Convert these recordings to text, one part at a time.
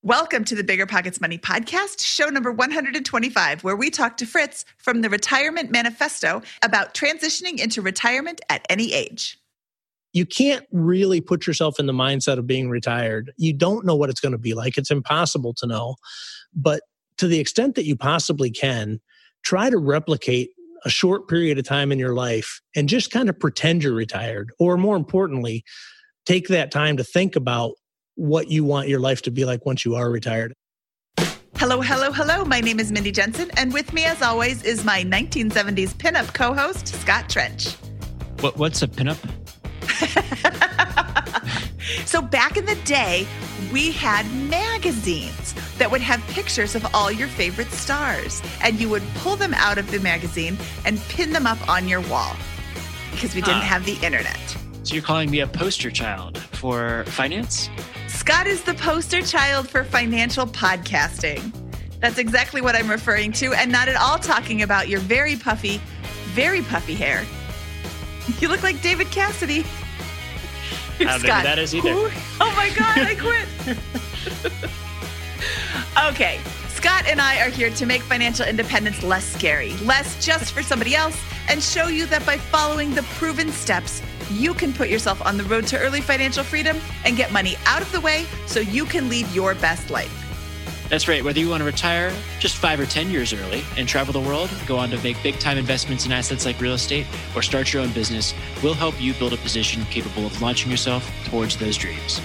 Welcome to the Bigger Pockets Money Podcast, show number 125, where we talk to Fritz from the Retirement Manifesto about transitioning into retirement at any age. You can't really put yourself in the mindset of being retired. You don't know what it's going to be like. It's impossible to know. But to the extent that you possibly can, try to replicate a short period of time in your life and just kind of pretend you're retired. Or more importantly, take that time to think about what you want your life to be like once you are retired. Hello, hello, hello. My name is Mindy Jensen, and with me, as always, is my 1970s pinup co-host, Scott Trench. What's a pinup? So back in the day, we had magazines that would have pictures of all your favorite stars, and you would pull them out of the magazine and pin them up on your wall because we didn't have the internet. So you're calling me a poster child for finance? Scott is the poster child for financial podcasting. That's exactly what I'm referring to, and not at all talking about your very puffy hair. You look like David Cassidy. I don't know who that is either. Oh my God, I quit. Okay, Scott and I are here to make financial independence less scary, less just for somebody else, and show you that by following the proven steps, you can put yourself on the road to early financial freedom and get money out of the way so you can lead your best life. That's right. Whether you want to retire just 5 or 10 years early and travel the world, go on to make big-time investments in assets like real estate, or start your own business, we'll help you build a position capable of launching yourself towards those dreams.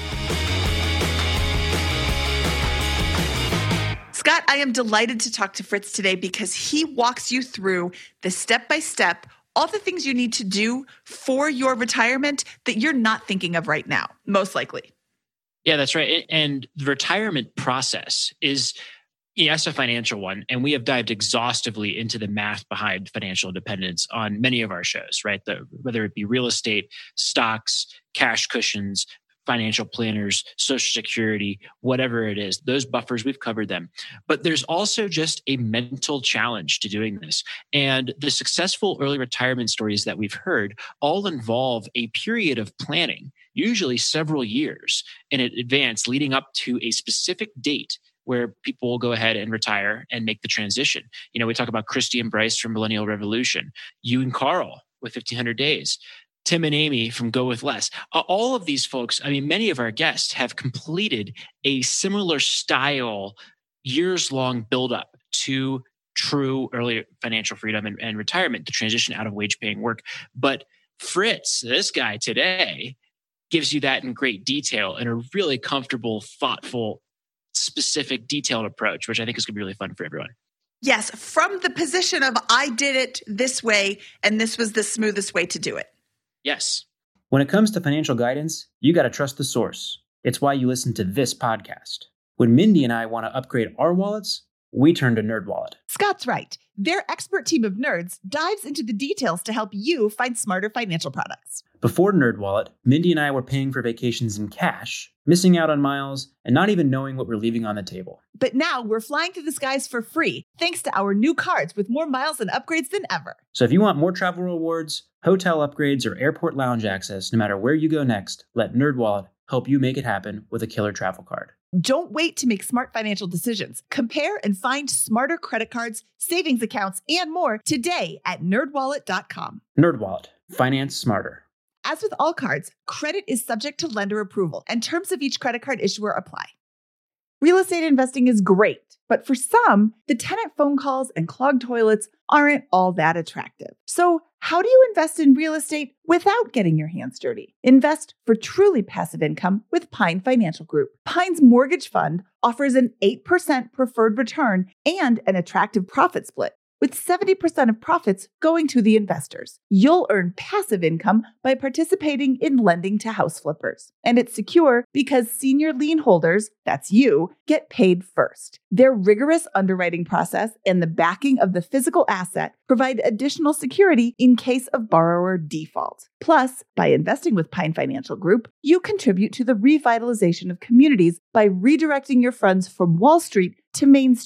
Scott, I am delighted to talk to Fritz today because he walks you through the step-by-step, all the things you need to do for your retirement that you're not thinking of right now, most likely. Yeah, that's right. And the retirement process is, yes, a financial one. And we have dived exhaustively into the math behind financial independence on many of our shows, right? Whether it be real estate, stocks, cash cushions, financial planners, Social Security, whatever it is, those buffers, we've covered them. But there's also just a mental challenge to doing this. And the successful early retirement stories that we've heard all involve a period of planning, usually several years in advance, leading up to a specific date where people will go ahead and retire and make the transition. You know, we talk about Christy and Bryce from Millennial Revolution, you and Carl with 1500 Days, Tim and Amy from Go With Less. All of these folks, I mean, many of our guests have completed a similar style, years-long buildup to true early financial freedom and retirement, the transition out of wage-paying work. But Fritz, this guy today, gives you that in great detail in a really comfortable, thoughtful, specific, detailed approach, which I think is going to be really fun for everyone. Yes, from the position of I did it this way, and this was the smoothest way to do it. Yes. When it comes to financial guidance, you got to trust the source. It's why you listen to this podcast. When Mindy and I want to upgrade our wallets, we turn to NerdWallet. Scott's right. Their expert team of nerds dives into the details to help you find smarter financial products. Before NerdWallet, Mindy and I were paying for vacations in cash, missing out on miles, and not even knowing what we're leaving on the table. But now we're flying through the skies for free, thanks to our new cards with more miles and upgrades than ever. So if you want more travel rewards, hotel upgrades, or airport lounge access, no matter where you go next, let NerdWallet help you make it happen with a killer travel card. Don't wait to make smart financial decisions. Compare and find smarter credit cards, savings accounts, and more today at nerdwallet.com. NerdWallet. Finance smarter. As with all cards, credit is subject to lender approval, and terms of each credit card issuer apply. Real estate investing is great, but for some, the tenant phone calls and clogged toilets aren't all that attractive. So how do you invest in real estate without getting your hands dirty? Invest for truly passive income with Pine Financial Group. Pine's mortgage fund offers an 8% preferred return and an attractive profit split, with 70% of profits going to the investors. You'll earn passive income by participating in lending to house flippers. And it's secure because senior lien holders, that's you, get paid first. Their rigorous underwriting process and the backing of the physical asset provide additional security in case of borrower default. Plus, by investing with Pine Financial Group, you contribute to the revitalization of communities by redirecting your funds from Wall Street to Main Street,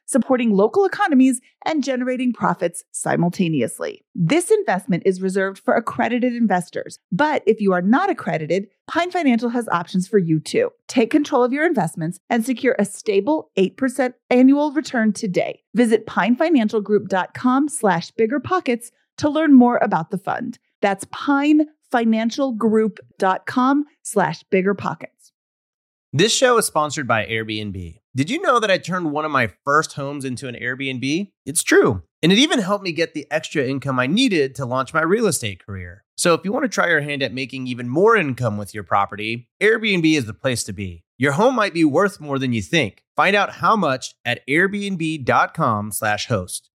supporting local economies and generating profits simultaneously. This investment is reserved for accredited investors, but if you are not accredited, Pine Financial has options for you too. Take control of your investments and secure a stable 8% annual return today. Visit pinefinancialgroup.com/biggerpockets to learn more about the fund. That's pinefinancialgroup.com/biggerpockets. This show is sponsored by Airbnb. Did you know that I turned one of my first homes into an Airbnb? It's true. And it even helped me get the extra income I needed to launch my real estate career. So if you want to try your hand at making even more income with your property, Airbnb is the place to be. Your home might be worth more than you think. Find out how much at airbnb.com/host.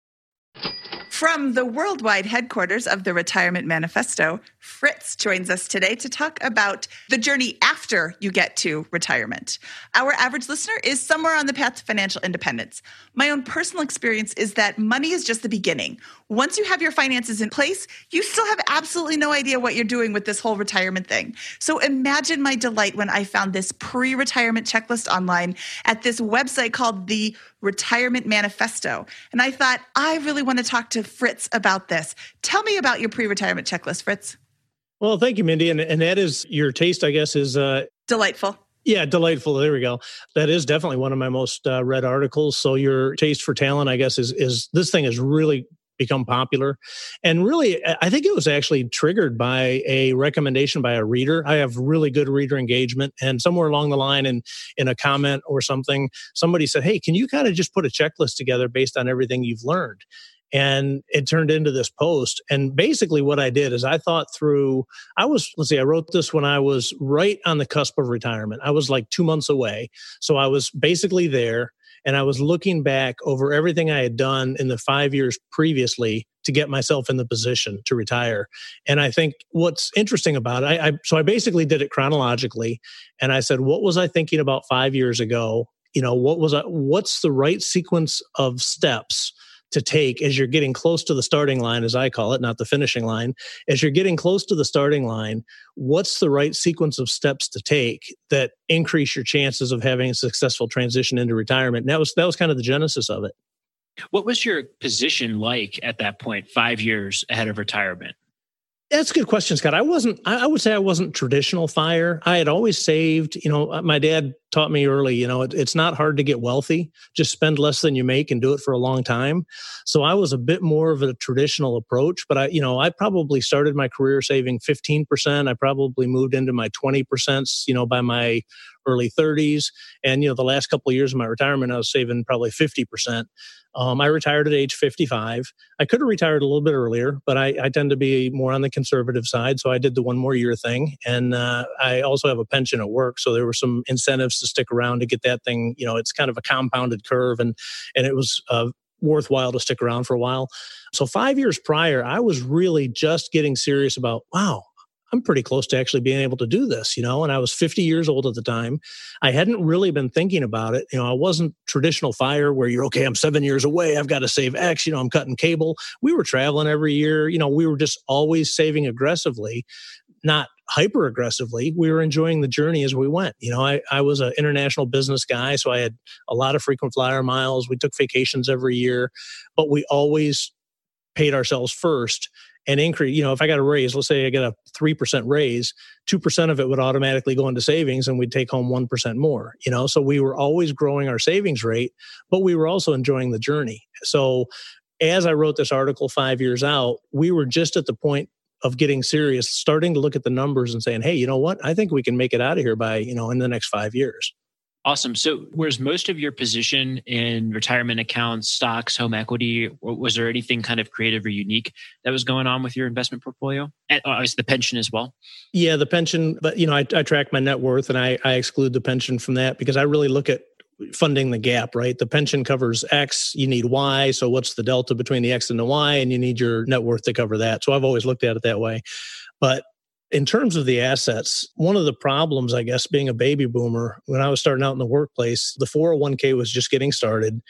From the worldwide headquarters of the Retirement Manifesto, Fritz joins us today to talk about the journey after you get to retirement. Our average listener is somewhere on the path to financial independence. My own personal experience is that money is just the beginning. Once you have your finances in place, you still have absolutely no idea what you're doing with this whole retirement thing. So imagine my delight when I found this pre-retirement checklist online at this website called the Retirement Manifesto. And I thought, I really want to talk to Fritz about this. Tell me about your pre-retirement checklist, Fritz. Well, thank you, Mindy. And that is your taste, I guess, is... Delightful. Yeah, delightful. There we go. That is definitely one of my most read articles. So your taste for talent, I guess, is this thing has really become popular. And really, I think it was actually triggered by a recommendation by a reader. I have really good reader engagement. And somewhere along the line in a comment or something, somebody said, hey, can you kind of just put a checklist together based on everything you've learned? And it turned into this post. And basically what I did is I thought through, I wrote this when I was right on the cusp of retirement. I was like 2 months away. So I was basically there and I was looking back over everything I had done in the 5 years previously to get myself in the position to retire. And I think what's interesting about it, I basically did it chronologically. And I said, what was I thinking about 5 years ago? You know, what's the right sequence of steps to take as you're getting close to the starting line, as I call it, not the finishing line. As you're getting close to the starting line, what's the right sequence of steps to take that increase your chances of having a successful transition into retirement? And that was kind of the genesis of it. What was your position like at that point, 5 years ahead of retirement? That's a good question, Scott. I would say I wasn't traditional FIRE. I had always saved. You know, my dad taught me early, you know, it's not hard to get wealthy. Just spend less than you make and do it for a long time. So I was a bit more of a traditional approach, but I probably started my career saving 15%. I probably moved into my 20%, by my early 30s. And, the last couple of years of my retirement, I was saving probably 50%. I retired at age 55. I could have retired a little bit earlier, but I tend to be more on the conservative side. So I did the 1 more year thing. And I also have a pension at work. So there were some incentives to stick around to get that thing. It's kind of a compounded curve. And it was worthwhile to stick around for a while. So 5 years prior, I was really just getting serious about, wow, I'm pretty close to actually being able to do this, and I was 50 years old at the time. I hadn't really been thinking about it. I wasn't traditional FIRE where you're, okay, I'm 7 years away. I've got to save X, I'm cutting cable. We were traveling every year. We were just always saving aggressively, not hyper aggressively. We were enjoying the journey as we went. I was an international business guy, so I had a lot of frequent flyer miles. We took vacations every year, but we always paid ourselves first. And increase, if I got a raise, let's say I get a 3% raise, 2% of it would automatically go into savings and we'd take home 1% more, so we were always growing our savings rate, but we were also enjoying the journey. So as I wrote this article 5 years out, we were just at the point of getting serious, starting to look at the numbers and saying, hey, you know what? I think we can make it out of here by, in the next 5 years. Awesome. So whereas most of your position in retirement accounts, stocks, home equity, was there anything kind of creative or unique that was going on with your investment portfolio? And obviously the pension as well. Yeah, the pension, but I track my net worth and I exclude the pension from that because I really look at funding the gap, right? The pension covers X, you need Y. So what's the delta between the X and the Y? And you need your net worth to cover that. So I've always looked at it that way. But in terms of the assets, one of the problems, I guess, being a baby boomer, when I was starting out in the workplace, the 401k was just getting started.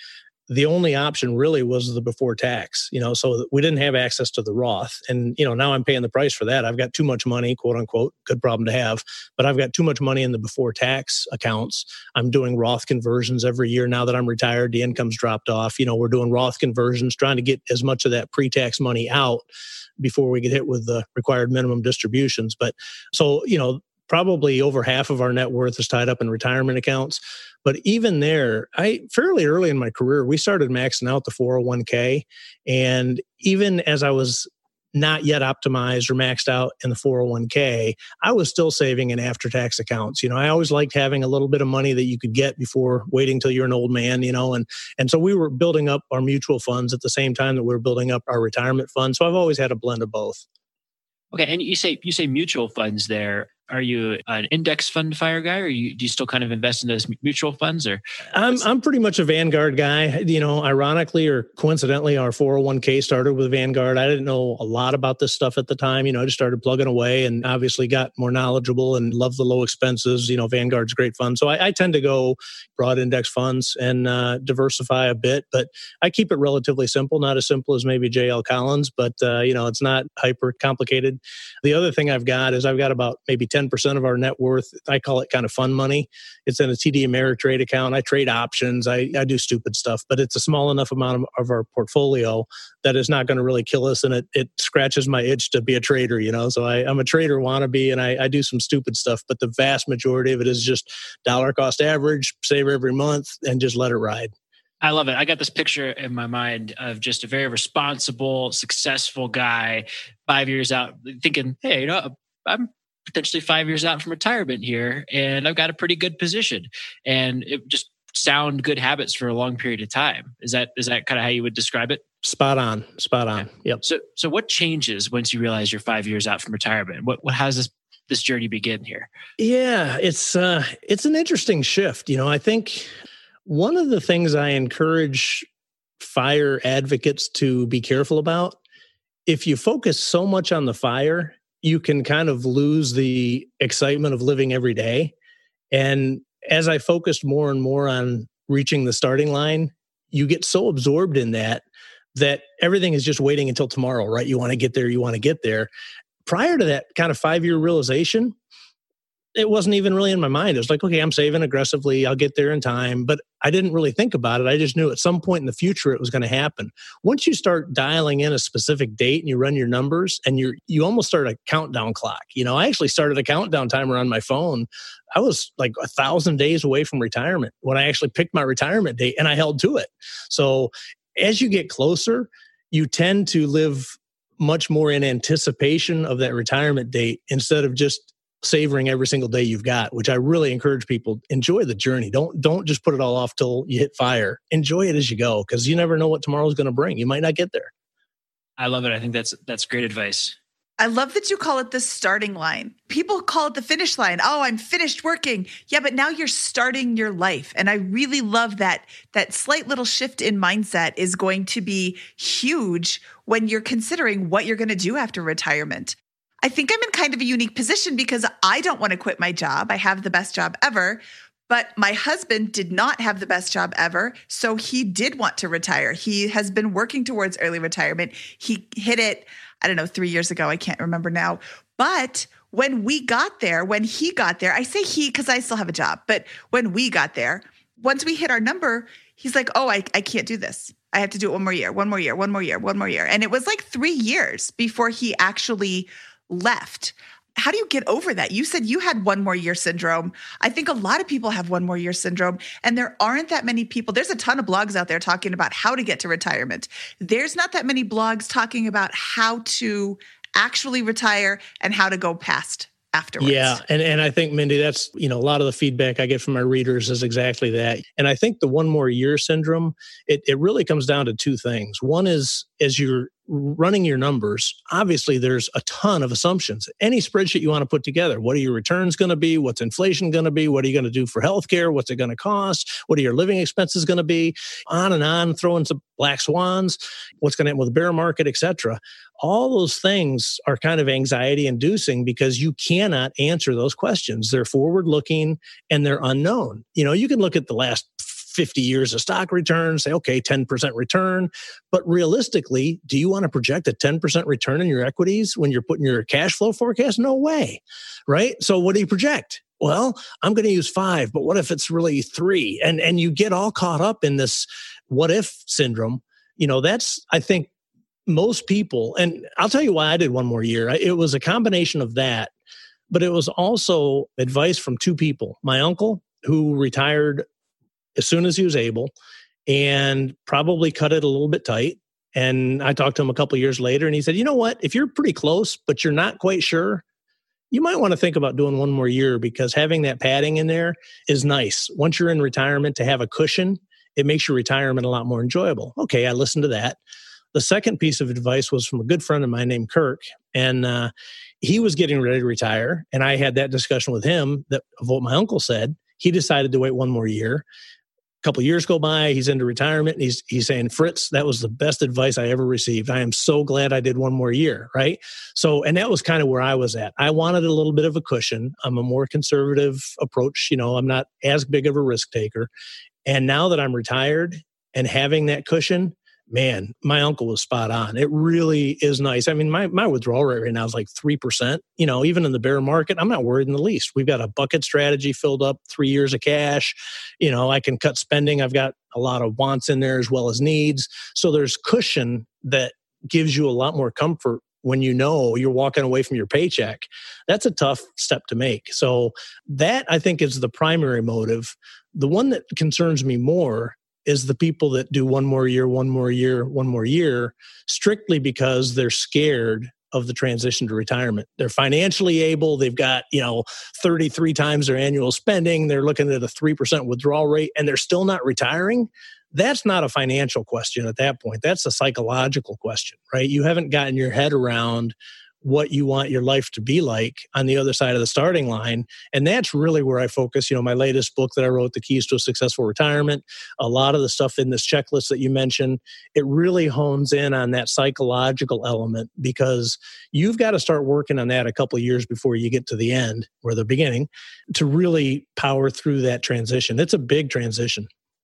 the only option really was the before tax, so we didn't have access to the Roth. And, now I'm paying the price for that. I've got too much money, quote unquote, good problem to have, but I've got too much money in the before tax accounts. I'm doing Roth conversions every year now that I'm retired. The income's dropped off. We're doing Roth conversions, trying to get as much of that pre-tax money out before we get hit with the required minimum distributions. But so, probably over half of our net worth is tied up in retirement accounts. But even there, fairly early in my career, we started maxing out the 401k. And even as I was not yet optimized or maxed out in the 401k, I was still saving in after-tax accounts. I always liked having a little bit of money that you could get before waiting till you're an old man, and so we were building up our mutual funds at the same time that we were building up our retirement fund. So I've always had a blend of both. Okay, and you say mutual funds there. Are you an index fund fire guy, or do you still kind of invest in those mutual funds? Or I'm pretty much a Vanguard guy. Ironically or coincidentally, our 401k started with Vanguard. I didn't know a lot about this stuff at the time. I just started plugging away and obviously got more knowledgeable and love the low expenses. Vanguard's a great fund. So I tend to go broad index funds and diversify a bit, but I keep it relatively simple, not as simple as maybe JL Collins, but it's not hyper complicated. The other thing I've got about maybe 10% of our net worth. I call it kind of fun money. It's in a TD Ameritrade account. I trade options. I do stupid stuff, but it's a small enough amount of our portfolio that is not going to really kill us. And it scratches my itch to be a trader, So I'm a trader wannabe and I do some stupid stuff, but the vast majority of it is just dollar cost average, save every month and just let it ride. I love it. I got this picture in my mind of just a very responsible, successful guy 5 years out thinking, hey, I'm potentially 5 years out from retirement here, and I've got a pretty good position. And it just sound good habits for a long period of time. Is that kind of how you would describe it? Spot on. Okay. Yep. So what changes once you realize you're 5 years out from retirement? How does this journey begin here? Yeah, it's an interesting shift. I think one of the things I encourage fire advocates to be careful about, if you focus so much on the fire, you can kind of lose the excitement of living every day. And as I focused more and more on reaching the starting line, you get so absorbed in that everything is just waiting until tomorrow, right? You want to get there. Prior to that kind of 5-year realization, it wasn't even really in my mind. It was like, okay, I'm saving aggressively. I'll get there in time. But I didn't really think about it. I just knew at some point in the future it was going to happen. Once you start dialing in a specific date and you run your numbers and you almost start a countdown clock. I actually started a countdown timer on my phone. I was like 1,000 days away from retirement when I actually picked my retirement date, and I held to it. So as you get closer, you tend to live much more in anticipation of that retirement date instead of just savoring every single day you've got, which I really encourage people. Enjoy the journey. Don't just put it all off till you hit fire. Enjoy it as you go, because you never know what tomorrow's going to bring. You might not get there. I love it. I think that's great advice. I love that you call it the starting line. People call it the finish line. Oh, I'm finished working. Yeah, but now you're starting your life. And I really love that slight little shift in mindset is going to be huge when you're considering what you're going to do after retirement. I think I'm in kind of a unique position because I don't want to quit my job. I have the best job ever, but my husband did not have the best job ever. So he did want to retire. He has been working towards early retirement. He hit it, 3 years ago. I can't remember now. But when he got there, I say he because I still have a job, but when we got there, once we hit our number, he's like, oh, I can't do this. I have to do it one more year. And it was like 3 years before he actually left. How do you get over that? You said you had 1 more year syndrome. I think a lot of people have 1 more year syndrome, and there aren't that many people. There's a ton of blogs out there talking about how to get to retirement. There's not that many blogs talking about how to actually retire and how to go past afterwards. Yeah. And I think, Mindy, that's, a lot of the feedback I get from my readers is exactly that. And I think the 1 more year syndrome, it really comes down to 2 things. One is, as you're running your numbers, obviously there's a ton of assumptions. Any spreadsheet you want to put together, what are your returns going to be? What's inflation going to be? What are you going to do for healthcare? What's it going to cost? What are your living expenses going to be? On and on, throw in some black swans. What's going to happen with the bear market, et cetera. All those things are kind of anxiety inducing because you cannot answer those questions. They're forward looking and they're unknown. You can look at the last 50 years of stock return, say, okay, 10% return. But realistically, do you want to project a 10% return in your equities when you're putting your cash flow forecast? No way, right? So what do you project? Well, I'm going to use 5, but what if it's really 3? And you get all caught up in this what if syndrome. That's, I think, most people, and I'll tell you why I did one more year. It was a combination of that, but it was also advice from 2 people. My uncle, who retired as soon as he was able and probably cut it a little bit tight. And I talked to him a couple of years later and he said, you know what, if you're pretty close, but you're not quite sure, you might want to think about doing one more year, because having that padding in there is nice. Once you're in retirement, to have a cushion, it makes your retirement a lot more enjoyable. Okay, I listened to that. The second piece of advice was from a good friend of mine named Kirk, and he was getting ready to retire, and I had that discussion with him of what my uncle said. He decided to wait one more year. A couple of years go by, he's into retirement, and he's saying, Fritz, that was the best advice I ever received. I am so glad I did one more year, right? So, and that was kind of where I was at. I wanted a little bit of a cushion. I'm a more conservative approach. I'm not as big of a risk taker. And now that I'm retired and having that cushion, man, my uncle was spot on. It really is nice. I mean, my withdrawal rate right now is like 3%. Even in the bear market, I'm not worried in the least. We've got a bucket strategy filled up, 3 years of cash. I can cut spending. I've got a lot of wants in there as well as needs. So there's cushion that gives you a lot more comfort when you're walking away from your paycheck. That's a tough step to make. So that, I think, is the primary motive. The one that concerns me more is the people that do one more year, strictly because they're scared of the transition to retirement. They're financially able. They've got, 33 times their annual spending. They're looking at a 3% withdrawal rate, and they're still not retiring. That's not a financial question at that point. That's a psychological question, right? You haven't gotten your head around what you want your life to be like on the other side of the starting line. And that's really where I focus. My latest book that I wrote, The Keys to a Successful Retirement, a lot of the stuff in this checklist that you mentioned, it really hones in on that psychological element, because you've got to start working on that a couple of years before you get to the end or the beginning to really power through that transition. It's a big transition.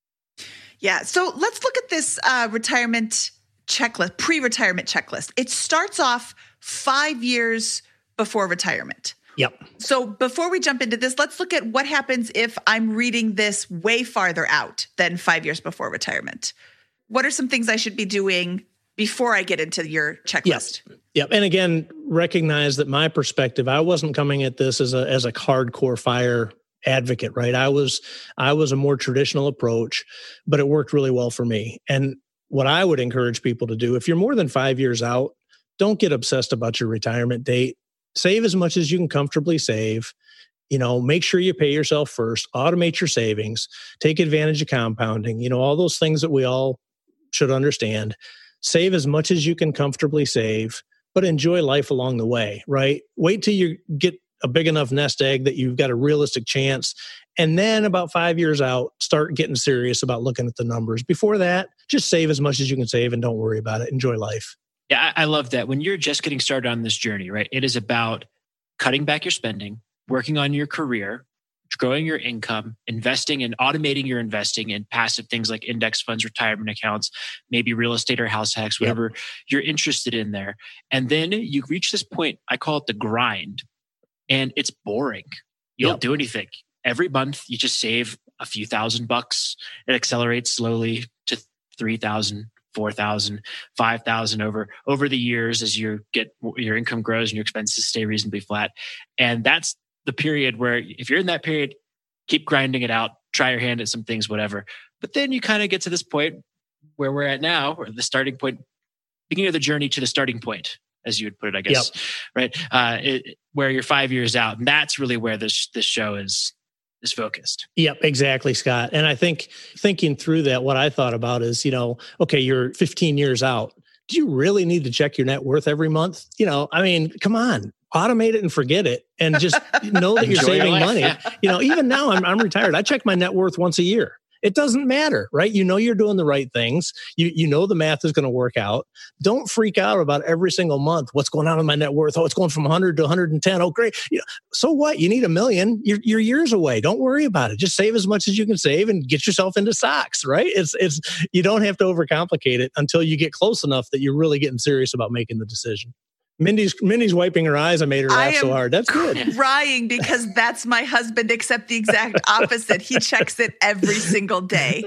Yeah. So let's look at this retirement checklist, pre-retirement checklist. It starts off 5 years before retirement. Yep. So before we jump into this, let's look at what happens if I'm reading this way farther out than 5 years before retirement. What are some things I should be doing before I get into your checklist? Yep. And again, recognize that my perspective, I wasn't coming at this as a hardcore FIRE advocate, right? I was a more traditional approach, but it worked really well for me. And what I would encourage people to do, if you're more than 5 years out, don't get obsessed about your retirement date. Save as much as you can comfortably save. Make sure you pay yourself first, automate your savings, take advantage of compounding, all those things that we all should understand. Save as much as you can comfortably save, but enjoy life along the way, right? Wait till you get a big enough nest egg that you've got a realistic chance. And then about 5 years out, start getting serious about looking at the numbers. Before that, just save as much as you can save and don't worry about it. Enjoy life. Yeah, I love that. When you're just getting started on this journey, right? It is about cutting back your spending, working on your career, growing your income, investing and automating your investing in passive things like index funds, retirement accounts, maybe real estate or house hacks, whatever you're interested in there. And then you reach this point, I call it the grind, and it's boring. You don't do anything. Every month, you just save a few $1,000. It accelerates slowly to 3,000. 4,000, 5,000 over the years as your income grows and your expenses stay reasonably flat. And that's the period where, if you're in that period, keep grinding it out, try your hand at some things, whatever. But then you kind of get to this point where we're at now, or the starting point, beginning of the journey to the starting point, as you would put it, I guess, right? Where you're 5 years out. And that's really where this show is focused. Yep, exactly, Scott. And I think thinking through that, what I thought about is, okay, you're 15 years out. Do you really need to check your net worth every month? Come on, automate it and forget it, and just know that you're saving money. Even now I'm retired. I check my net worth once a year. It doesn't matter, right? You know you're doing the right things. You know the math is going to work out. Don't freak out about every single month. What's going on with my net worth? Oh, it's going from 100 to 110. Oh, great. So what? You need $1 million. You're years away. Don't worry about it. Just save as much as you can save and get yourself into stocks, right? It's you don't have to overcomplicate it until you get close enough that you're really getting serious about making the decision. Mindy's wiping her eyes. I made her laugh so hard. That's good. Crying because that's my husband, except the exact opposite. He checks it every single day.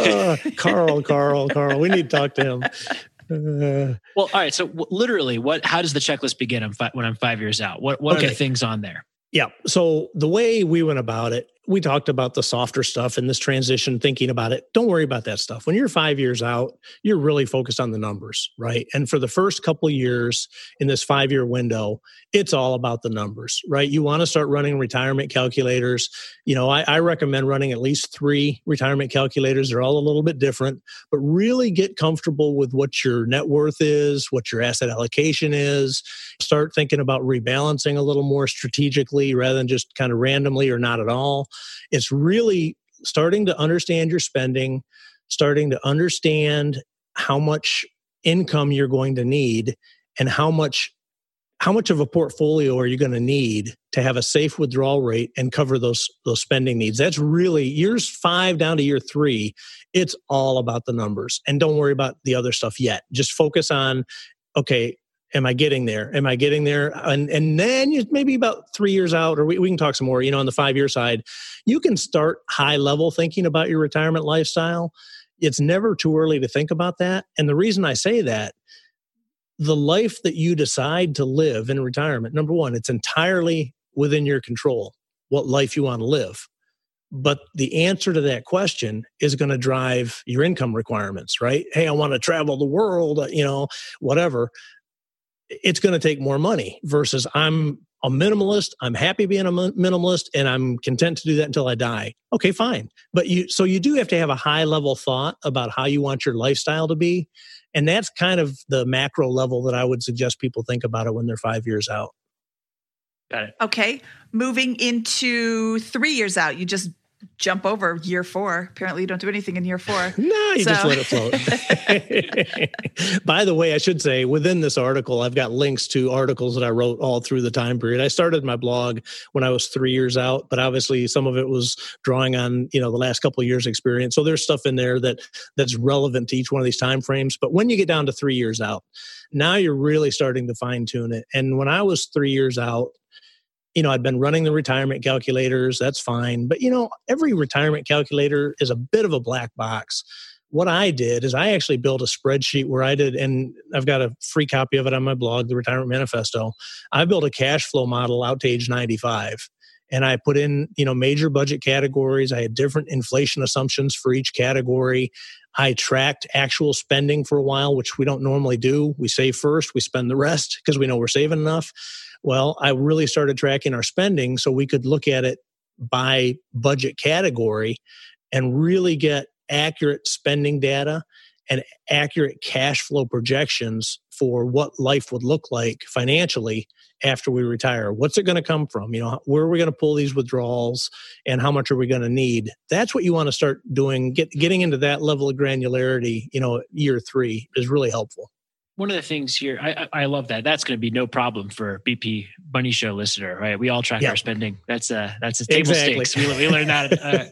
Carl. We need to talk to him. Well, all right. So literally, how does the checklist begin when I'm 5 years out? What are the things on there? Yeah. So the way we went about it, we talked about the softer stuff and this transition, thinking about it. Don't worry about that stuff. When you're 5 years out, you're really focused on the numbers, right? And for the first couple of years in this 5-year window, it's all about the numbers, right? You want to start running retirement calculators. I recommend running at least 3 retirement calculators. They're all a little bit different, but really get comfortable with what your net worth is, what your asset allocation is. Start thinking about rebalancing a little more strategically rather than just kind of randomly or not at all. It's really starting to understand your spending, starting to understand how much income you're going to need and how much of a portfolio are you going to need to have a safe withdrawal rate and cover those spending needs. That's really years 5 down to year 3. It's all about the numbers, and don't worry about the other stuff yet. Just focus on, okay, am I getting there? And then maybe about 3 years out, or we can talk some more, on the 5-year side, you can start high level thinking about your retirement lifestyle. It's never too early to think about that. And the reason I say that, the life that you decide to live in retirement, number one, it's entirely within your control, what life you want to live. But the answer to that question is going to drive your income requirements, right? Hey, I want to travel the world, whatever. It's going to take more money versus I'm a minimalist. I'm happy being a minimalist and I'm content to do that until I die. Okay, fine. But you do have to have a high level thought about how you want your lifestyle to be. And that's kind of the macro level that I would suggest people think about it when they're 5 years out. Got it. Okay. Moving into 3 years out, you just jump over year 4. Apparently you don't do anything in year 4. No, you just let it float. By the way, I should say within this article, I've got links to articles that I wrote all through the time period. I started my blog when I was 3 years out, but obviously some of it was drawing on, the last couple of years experience. So there's stuff in there that's relevant to each one of these time frames. But when you get down to 3 years out, now you're really starting to fine tune it. And when I was 3 years out, I'd been running the retirement calculators. That's fine. But, every retirement calculator is a bit of a black box. What I did is I actually built a spreadsheet where I did, and I've got a free copy of it on my blog, The Retirement Manifesto. I built a cash flow model out to age 95. And I put in, major budget categories. I had different inflation assumptions for each category. I tracked actual spending for a while, which we don't normally do. We save first, we spend the rest because we know we're saving enough. Well, I really started tracking our spending so we could look at it by budget category and really get accurate spending data and accurate cash flow projections for what life would look like financially after we retire. What's it going to come from? Where are we going to pull these withdrawals and how much are we going to need? That's what you want to start doing. Getting into that level of granularity, year 3 is really helpful. One of the things here, I love that. That's going to be no problem for BP Money Show listener, right? We all track our spending. That's a table stakes. We learned that,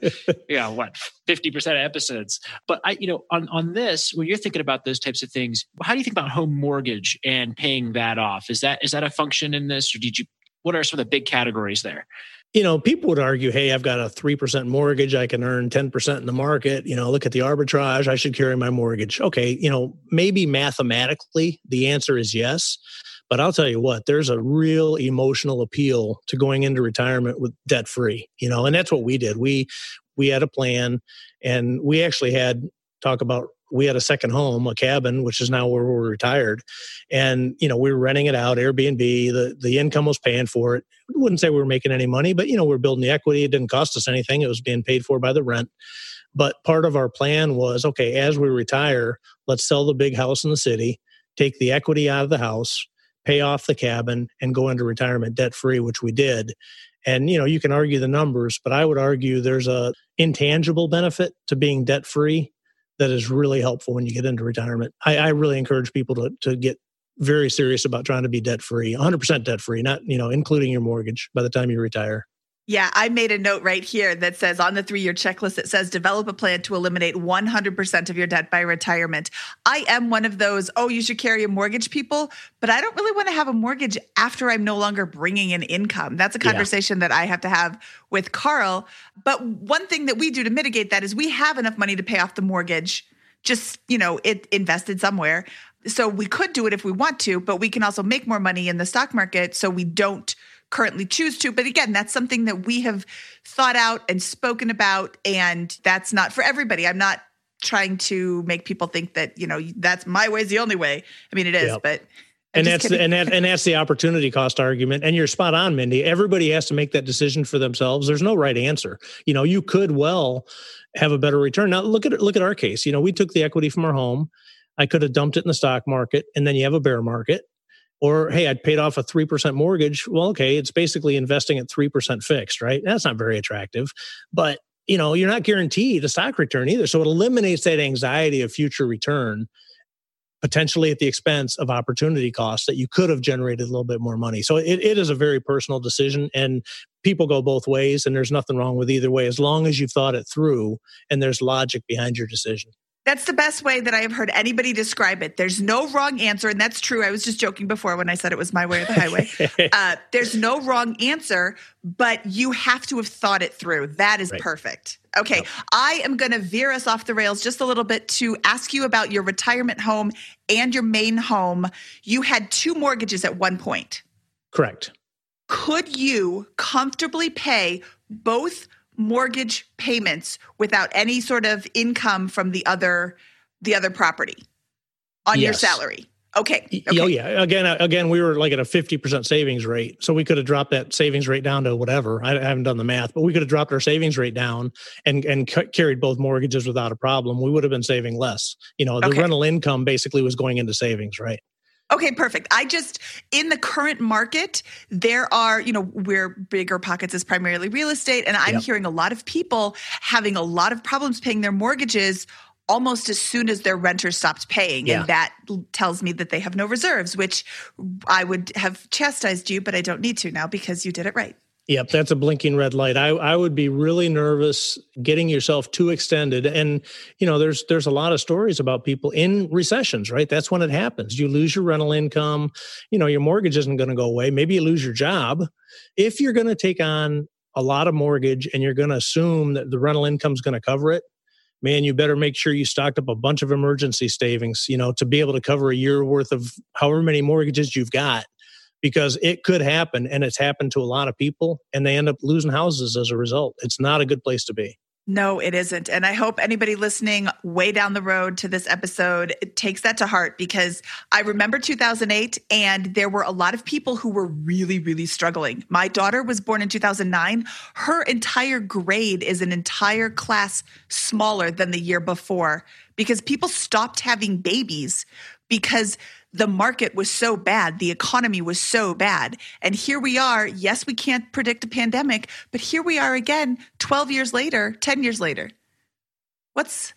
50% of episodes. But on this, when you're thinking about those types of things, how do you think about home mortgage and paying that off? Is that a function in this, or what are some of the big categories there? People would argue, hey, I've got a 3% mortgage. I can earn 10% in the market. Look at the arbitrage. I should carry my mortgage. Okay. Maybe mathematically the answer is yes. But I'll tell you what, there's a real emotional appeal to going into retirement with debt free, and that's what we did. We had a plan, and we actually we had a second home, a cabin, which is now where we're retired. And, we were renting it out, Airbnb. The income was paying for it. I wouldn't say we were making any money, but, we're building the equity. It didn't cost us anything. It was being paid for by the rent. But part of our plan was, okay, as we retire, let's sell the big house in the city, take the equity out of the house, pay off the cabin, and go into retirement debt free, which we did. And, you can argue the numbers, but I would argue there's a intangible benefit to being debt-free that is really helpful when you get into retirement. I really encourage people to get very serious about trying to be debt-free, 100% debt-free, not, including your mortgage by the time you retire. Yeah, I made a note right here that says on the 3-year checklist, it says develop a plan to eliminate 100% of your debt by retirement. I am one of those, you should carry a mortgage people, but I don't really want to have a mortgage after I'm no longer bringing in income. That's a conversation that I have to have with Carl. But one thing that we do to mitigate that is we have enough money to pay off the mortgage, just, it invested somewhere. So we could do it if we want to, but we can also make more money in the stock market so we don't currently choose to. But again, that's something that we have thought out and spoken about, and that's not for everybody. I'm not trying to make people think that, that's my way is the only way. I mean, it is, but and that's the opportunity cost argument. And you're spot on, Mindy. Everybody has to make that decision for themselves. There's no right answer. You could well have a better return. Now look at our case. We took the equity from our home. I could have dumped it in the stock market, and then you have a bear market. Or, hey, I'd paid off a 3% mortgage. Well, okay, it's basically investing at 3% fixed, right? That's not very attractive. But, you're not guaranteed a stock return either. So it eliminates that anxiety of future return, potentially at the expense of opportunity costs that you could have generated a little bit more money. So it is a very personal decision, and people go both ways, and there's nothing wrong with either way as long as you've thought it through and there's logic behind your decision. That's the best way that I have heard anybody describe it. There's no wrong answer, and that's true. I was just joking before when I said it was my way or the highway. There's no wrong answer, but you have to have thought it through. That is perfect. Okay, yep. I am going to veer us off the rails just a little bit to ask you about your retirement home and your main home. You had 2 mortgages at one point. Correct. Could you comfortably pay both mortgage payments without any sort of income from the other property on your salary? Okay. Oh yeah. Again, we were like at a 50% savings rate. So we could have dropped that savings rate down to whatever. I haven't done the math, but we could have dropped our savings rate down and carried both mortgages without a problem. We would have been saving less. The rental income basically was going into savings, right? Okay, perfect. In the current market, there are, where Bigger Pockets is primarily real estate. And I'm hearing a lot of people having a lot of problems paying their mortgages almost as soon as their renter stopped paying. Yeah. And that tells me that they have no reserves, which I would have chastised you, but I don't need to now because you did it right. Yep, that's a blinking red light. I would be really nervous getting yourself too extended. And, there's a lot of stories about people in recessions, right? That's when it happens. You lose your rental income. Your mortgage isn't going to go away. Maybe you lose your job. If you're going to take on a lot of mortgage and you're going to assume that the rental income is going to cover it, man, you better make sure you stocked up a bunch of emergency savings, to be able to cover a year worth of however many mortgages you've got. Because it could happen, and it's happened to a lot of people, and they end up losing houses as a result. It's not a good place to be. No, it isn't. And I hope anybody listening way down the road to this episode takes that to heart, because I remember 2008, and there were a lot of people who were really, really struggling. My daughter was born in 2009. Her entire grade is an entire class smaller than the year before because people stopped having babies because the market was so bad. The economy was so bad. And here we are. Yes, we can't predict a pandemic, but here we are again, 12 years later, 10 years later. What's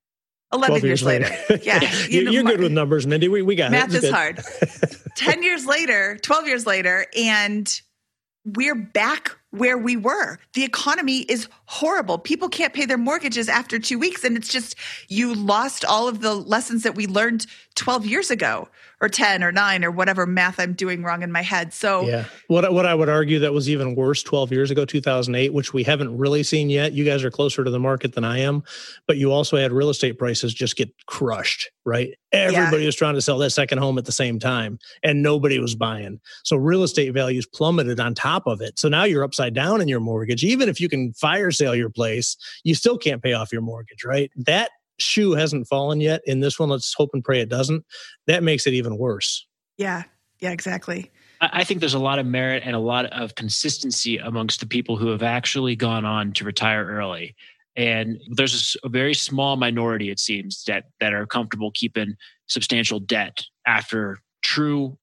11 years later? Yeah. You're good with numbers, Mindy. We got math it. Math is hard. 10 years later, 12 years later, and we're back where we were. The economy is horrible. People can't pay their mortgages after 2 weeks. And it's just, you lost all of the lessons that we learned 12 years ago, or 10 or 9 or whatever math I'm doing wrong in my head. So yeah, what I would argue that was even worse 12 years ago, 2008, which we haven't really seen yet. You guys are closer to the market than I am, but you also had real estate prices just get crushed, right? Everybody was trying to sell that second home at the same time and nobody was buying. So real estate values plummeted on top of it. So now you're upside down in your mortgage. Even if you can fire sale your place, you still can't pay off your mortgage, right? That shoe hasn't fallen yet. In this one, let's hope and pray it doesn't. That makes it even worse. Yeah, exactly. I think there's a lot of merit and a lot of consistency amongst the people who have actually gone on to retire early. And there's a very small minority, it seems, that are comfortable keeping substantial debt after true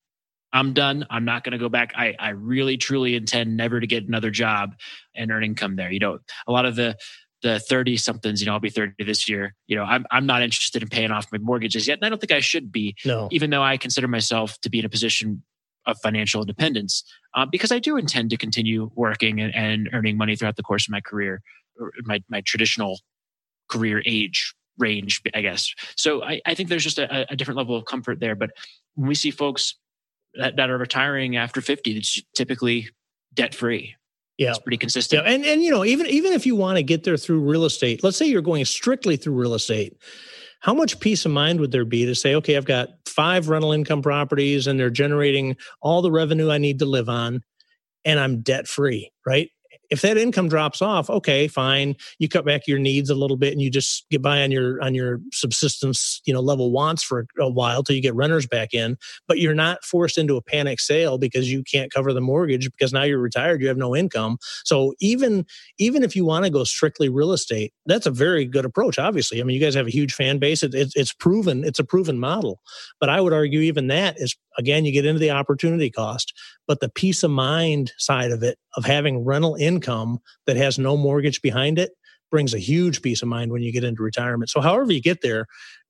I'm done. I'm not going to go back. I really, truly intend never to get another job and earn income there. A lot of the 30 somethings, I'll be 30 this year. I'm not interested in paying off my mortgages yet. And I don't think I should be, even though I consider myself to be in a position of financial independence, because I do intend to continue working and earning money throughout the course of my career, or my traditional career age range, I guess. So I think there's just a different level of comfort there. But when we see folks that are retiring after 50, it's typically debt-free. Yeah, it's pretty consistent. Yeah, and even if you want to get there through real estate, let's say you're going strictly through real estate, how much peace of mind would there be to say, okay, I've got 5 rental income properties and they're generating all the revenue I need to live on, and I'm debt-free, right? If that income drops off, okay, fine. You cut back your needs a little bit and you just get by on your subsistence, level wants for a while till you get renters back in, but you're not forced into a panic sale because you can't cover the mortgage because now you're retired, you have no income. So even if you want to go strictly real estate, that's a very good approach, obviously. I mean, you guys have a huge fan base. It's proven. It's a proven model. But I would argue even that is, again, you get into the opportunity cost, but the peace of mind side of it, of having rental income that has no mortgage behind it, brings a huge peace of mind when you get into retirement. So however you get there,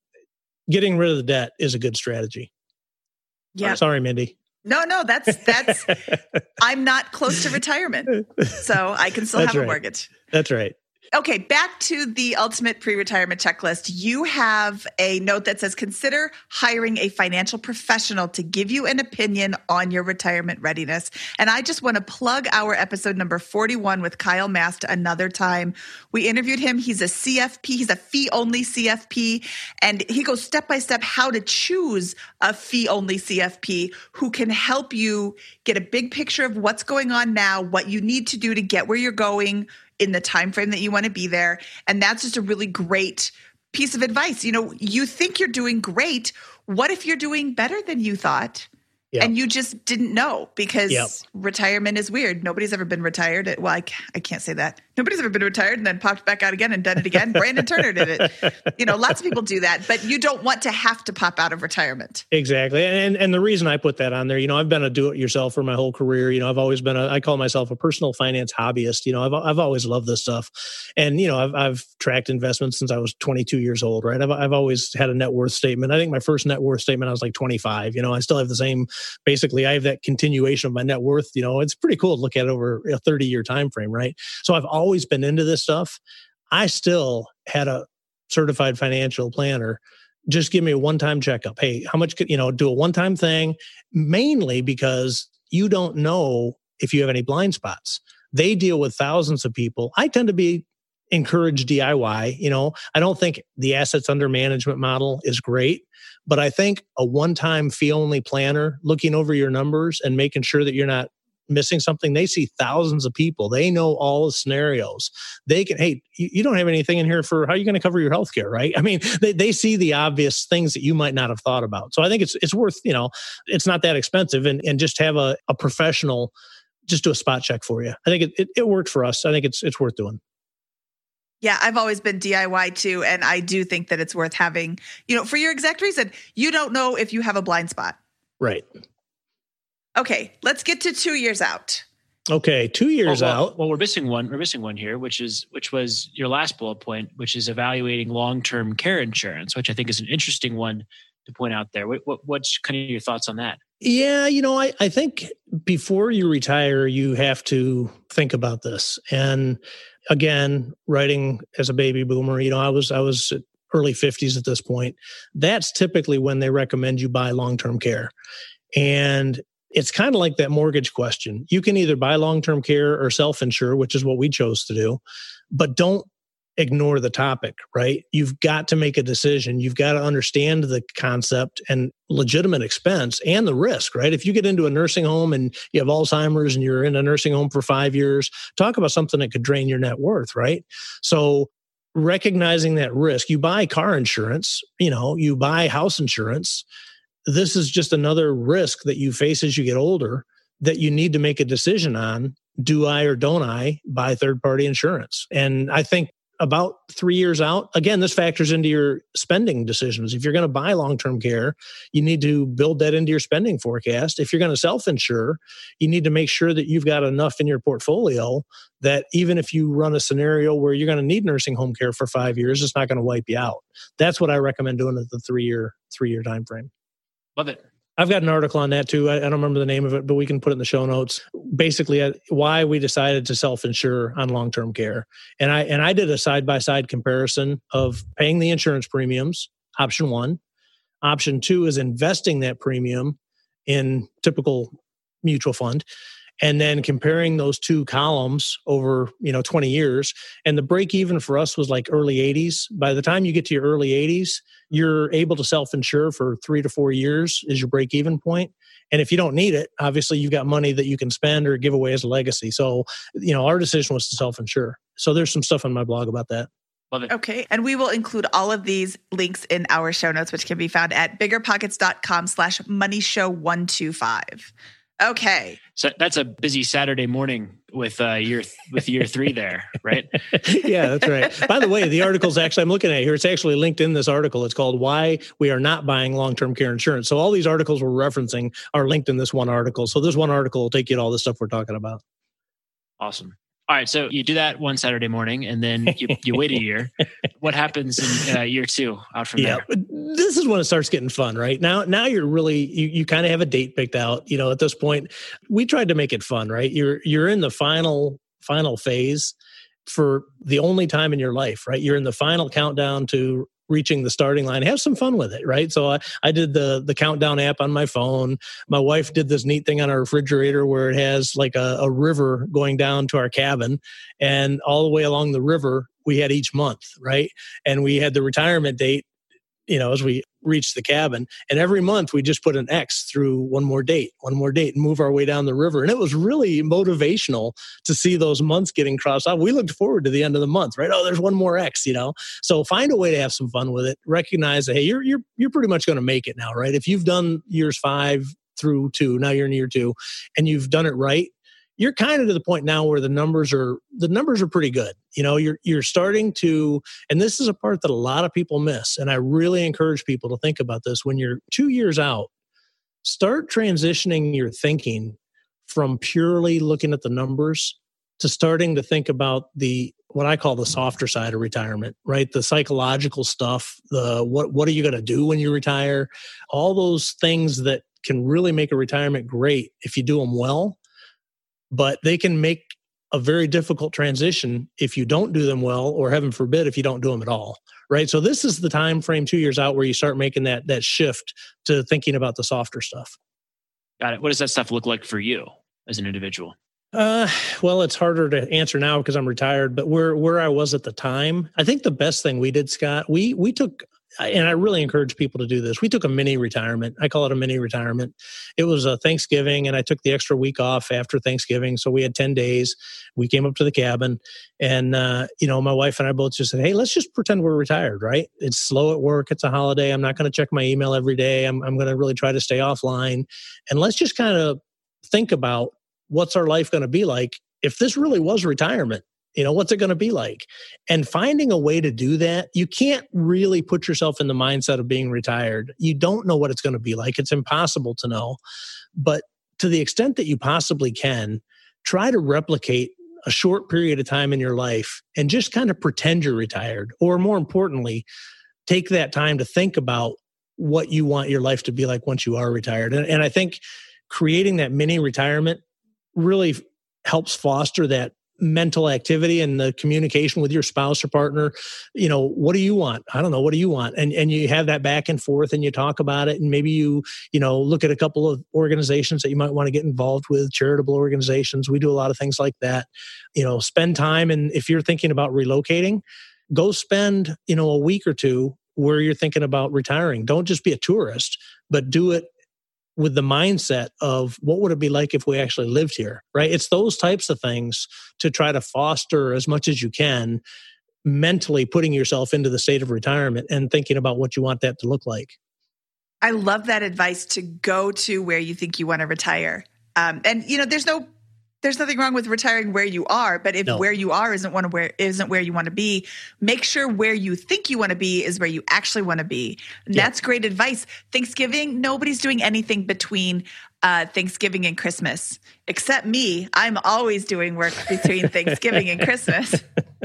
getting rid of the debt is a good strategy. Yeah. Sorry, Mindy. No, that's I'm not close to retirement, so I can still have a mortgage. That's right. Okay, back to the ultimate pre-retirement checklist. You have a note that says, consider hiring a financial professional to give you an opinion on your retirement readiness. And I just want to plug our episode number 41 with Kyle Mast another time. We interviewed him. He's a CFP. He's a fee-only CFP. And he goes step by step how to choose a fee-only CFP who can help you get a big picture of what's going on now, what you need to do to get where you're going in the time frame that you want to be there. And that's just a really great piece of advice. You think you're doing great. What if you're doing better than you thought? Yep. And you just didn't know because retirement is weird. Nobody's ever been retired. Well, I can't say that. Nobody's ever been retired and then popped back out again and done it again. Brandon Turner did it. Lots of people do that, but you don't want to have to pop out of retirement. Exactly. And the reason I put that on there, I've been a do-it-yourselfer my whole career. I've always been I call myself a personal finance hobbyist. I've always loved this stuff. And, I've tracked investments since I was 22 years old, right? I've always had a net worth statement. I think my first net worth statement, I was like 25. I still have the same, basically I have that continuation of my net worth. It's pretty cool to look at over a 30-year time frame, right? So I've always been into this stuff. I still had a certified financial planner just give me a one-time checkup. Hey, how much could, do a one-time thing, mainly because you don't know if you have any blind spots. They deal with thousands of people. I tend to encourage DIY. I don't think the assets under management model is great, but I think a one-time fee-only planner looking over your numbers and making sure that you're not missing something. They see thousands of people. They know all the scenarios. They can, hey, you don't have anything in here for how are you going to cover your healthcare, right? I mean, they see the obvious things that you might not have thought about. So I think it's worth, it's not that expensive and just have a professional just do a spot check for you. I think it worked for us. I think it's worth doing. Yeah, I've always been DIY too. And I do think that it's worth having, for your exact reason, you don't know if you have a blind spot. Right. Okay, let's get to 2 years out. Okay, 2 years out. Well, we're missing one. We're missing one here, which was your last bullet point, which is evaluating long-term care insurance, which I think is an interesting one to point out there. What's kind of your thoughts on that? Yeah, I think before you retire, you have to think about this. And again, writing as a baby boomer, I was early 50s at this point. That's typically when they recommend you buy long-term care. And it's kind of like that mortgage question. You can either buy long-term care or self-insure, which is what we chose to do, but don't ignore the topic, right? You've got to make a decision. You've got to understand the concept and legitimate expense and the risk, right? If you get into a nursing home and you have Alzheimer's and you're in a nursing home for 5 years, talk about something that could drain your net worth, right? So recognizing that risk, you buy car insurance, you buy house insurance. This is just another risk that you face as you get older that you need to make a decision on. Do I or don't I buy third-party insurance? And I think about 3 years out, again, this factors into your spending decisions. If you're going to buy long-term care, you need to build that into your spending forecast. If you're going to self-insure, you need to make sure that you've got enough in your portfolio that even if you run a scenario where you're going to need nursing home care for 5 years, it's not going to wipe you out. That's what I recommend doing at the three-year time frame. Love it. I've got an article on that too. I don't remember the name of it, but we can put it in the show notes. Basically, why we decided to self-insure on long-term care. And I did a side-by-side comparison of paying the insurance premiums, option 1. Option 2 is investing that premium in typical mutual fund, and then comparing those two columns over 20 years. And the break even for us was like early 80s. By the time you get to your early 80s, you're able to self-insure for 3 to 4 years is your break even point. And if you don't need it, obviously you've got money that you can spend or give away as a legacy. So, our decision was to self-insure. So there's some stuff on my blog about that. Love it. Okay. And we will include all of these links in our show notes, which can be found at biggerpockets.com/moneyshow125. Okay. So that's a busy Saturday morning with year 3 there, right? Yeah, that's right. By the way, the article's actually, I'm looking at it here, it's actually linked in this article. It's called Why We Are Not Buying Long-Term Care Insurance. So all these articles we're referencing are linked in this one article. So this one article will take you to all the stuff we're talking about. Awesome. All right. So you do that one Saturday morning and then you wait a year. What happens in year 2 out from there? This is when it starts getting fun, right? Now you're really, you kind of have a date picked out. At this point, we tried to make it fun, right? You're in the final phase for the only time in your life, right? You're in the final countdown to reaching the starting line. Have some fun with it, right? So I did the countdown app on my phone. My wife did this neat thing on our refrigerator where it has like a river going down to our cabin, and all the way along the river we had each month, right? And we had the retirement date, as we reached the cabin, and every month we just put an X through one more date and move our way down the river. And it was really motivational to see those months getting crossed off. We looked forward to the end of the month, right? Oh, there's one more X, So find a way to have some fun with it. Recognize that, hey, you're pretty much going to make it now, right? If you've done years 5 through 2, now you're in year 2, and you've done it right, you're kind of to the point now where the numbers are pretty good. You're starting to, and this is a part that a lot of people miss. And I really encourage people to think about this. When you're 2 years out, start transitioning your thinking from purely looking at the numbers to starting to think about what I call the softer side of retirement, right? The psychological stuff, what are you going to do when you retire? All those things that can really make a retirement great if you do them well. But they can make a very difficult transition if you don't do them well, or heaven forbid, if you don't do them at all, right? So this is the time frame 2 years out where you start making that shift to thinking about the softer stuff. Got it. What does that stuff look like for you as an individual? Well, it's harder to answer now because I'm retired, but where I was at the time, I think the best thing we did, Scott, we took, and I really encourage people to do this. We took a mini retirement. I call it a mini retirement. It was a Thanksgiving, and I took the extra week off after Thanksgiving. So we had 10 days. We came up to the cabin, and, my wife and I both just said, hey, let's just pretend we're retired, right? It's slow at work. It's a holiday. I'm not going to check my email every day. I'm going to really try to stay offline. And let's just kind of think about what's our life going to be like if this really was retirement. What's it going to be like? And finding a way to do that, you can't really put yourself in the mindset of being retired. You don't know what it's going to be like. It's impossible to know. But to the extent that you possibly can, try to replicate a short period of time in your life and just kind of pretend you're retired. Or more importantly, take that time to think about what you want your life to be like once you are retired. And I think creating that mini retirement really helps foster that mental activity and the communication with your spouse or partner. What do you want? I don't know. What do you want? And you have that back and forth and you talk about it. And maybe you look at a couple of organizations that you might want to get involved with, charitable organizations. We do a lot of things like that. Spend time. And if you're thinking about relocating, go spend, a week or 2 where you're thinking about retiring. Don't just be a tourist, but do it with the mindset of what would it be like if we actually lived here, right? It's those types of things to try to foster as much as you can, mentally putting yourself into the state of retirement and thinking about what you want that to look like. I love that advice to go to where you think you want to retire. And, there's no There's nothing wrong with retiring where you are, but if No. where you are isn't where you want to be, make sure where you think you want to be is where you actually want to be. And that's great advice. Thanksgiving, nobody's doing anything between Thanksgiving and Christmas, except me. I'm always doing work between Thanksgiving and Christmas.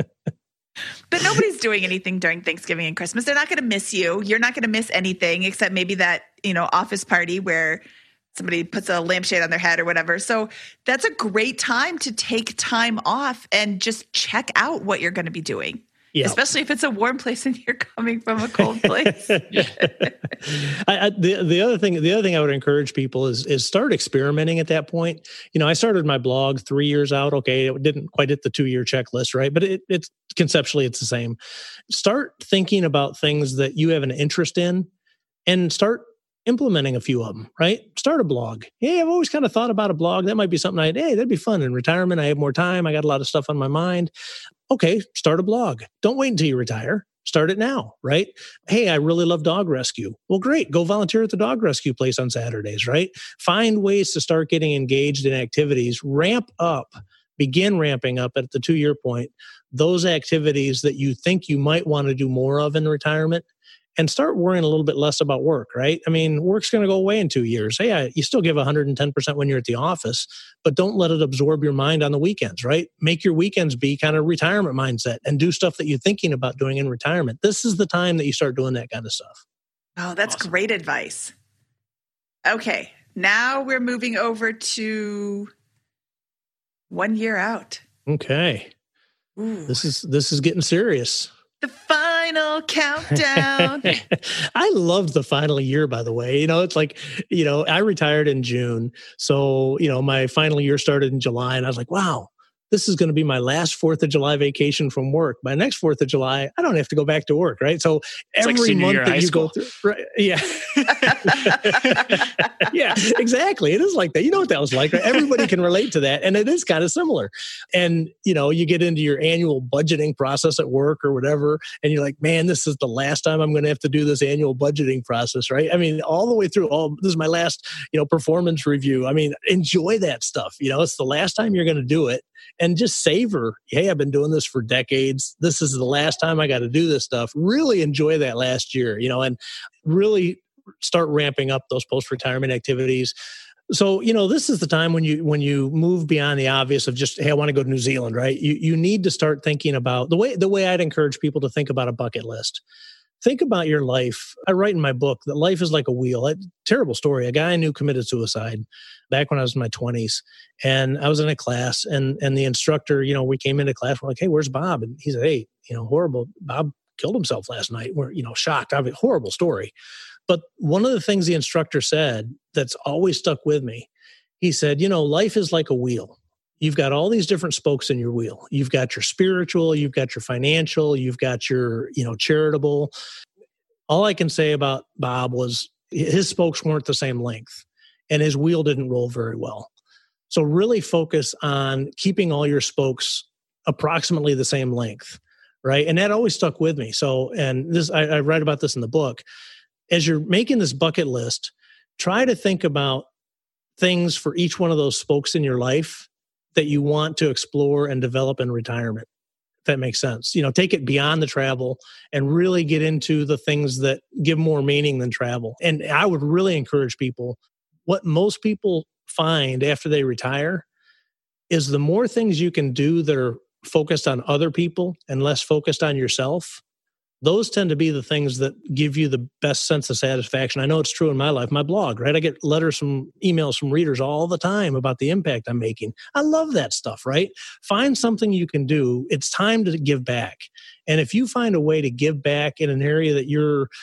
But nobody's doing anything during Thanksgiving and Christmas. They're not going to miss you. You're not going to miss anything except maybe that, office party where somebody puts a lampshade on their head or whatever. So that's a great time to take time off and just check out what you're going to be doing. Yeah. Especially if it's a warm place and you're coming from a cold place. The other thing I would encourage people is start experimenting at that point. I started my blog 3 years out. Okay, it didn't quite hit the 2-year checklist, right? But it's conceptually it's the same. Start thinking about things that you have an interest in, and start implementing a few of them, right? Start a blog. Hey, I've always kind of thought about a blog. That might be something that'd be fun in retirement. I have more time. I got a lot of stuff on my mind. Okay, start a blog. Don't wait until you retire. Start it now, right? Hey, I really love dog rescue. Well, great. Go volunteer at the dog rescue place on Saturdays, right? Find ways to start getting engaged in activities. Begin ramping up at the 2-year point, those activities that you think you might want to do more of in retirement, and start worrying a little bit less about work, right? I mean, work's going to go away in 2 years. Hey, you still give 110% when you're at the office, but don't let it absorb your mind on the weekends, right? Make your weekends be kind of retirement mindset and do stuff that you're thinking about doing in retirement. This is the time that you start doing that kind of stuff. Oh, that's awesome. Great advice. Okay, now we're moving over to 1 year out. Okay. Ooh. This is getting serious. The final countdown. I loved the final year, by the way. It's like, I retired in June. So, my final year started in July, and I was like, wow, this is going to be my last 4th of July vacation from work. By next 4th of July, I don't have to go back to work, right? So it's every like month that you go through, right? Yeah. Yeah, exactly. It is like that. You know what that was like, right? Everybody can relate to that. And it is kind of similar. And, you get into your annual budgeting process at work or whatever, and you're like, man, this is the last time I'm going to have to do this annual budgeting process, right? I mean, all the way through, this is my last, performance review. I mean, enjoy that stuff. It's the last time you're going to do it. And just savor, hey, I've been doing this for decades. This is the last time I got to do this stuff. Really enjoy that last year, and really start ramping up those post-retirement activities. So, this is the time when you move beyond the obvious of just, hey, I want to go to New Zealand, right? You need to start thinking about the way I'd encourage people to think about a bucket list. Think about your life. I write in my book that life is like a wheel. Terrible story. A guy I knew committed suicide back when I was in my 20s. And I was in a class, and the instructor, we came into class. We're like, hey, where's Bob? And he said, hey, horrible. Bob killed himself last night. We're, shocked. I mean, horrible story. But one of the things the instructor said that's always stuck with me, he said, life is like a wheel. You've got all these different spokes in your wheel. You've got your spiritual, you've got your financial, you've got your, charitable. All I can say about Bob was his spokes weren't the same length, and his wheel didn't roll very well. So really focus on keeping all your spokes approximately the same length, right? And that always stuck with me. So, and this, I write about this in the book. As you're making this bucket list, try to think about things for each one of those spokes in your life that you want to explore and develop in retirement, if that makes sense. Take it beyond the travel and really get into the things that give more meaning than travel. And I would really encourage people, what most people find after they retire is the more things you can do that are focused on other people and less focused on yourself, those tend to be the things that give you the best sense of satisfaction. I know it's true in my life, my blog, right? I get emails from readers all the time about the impact I'm making. I love that stuff, right? Find something you can do. It's time to give back. And if you find a way to give back in an area that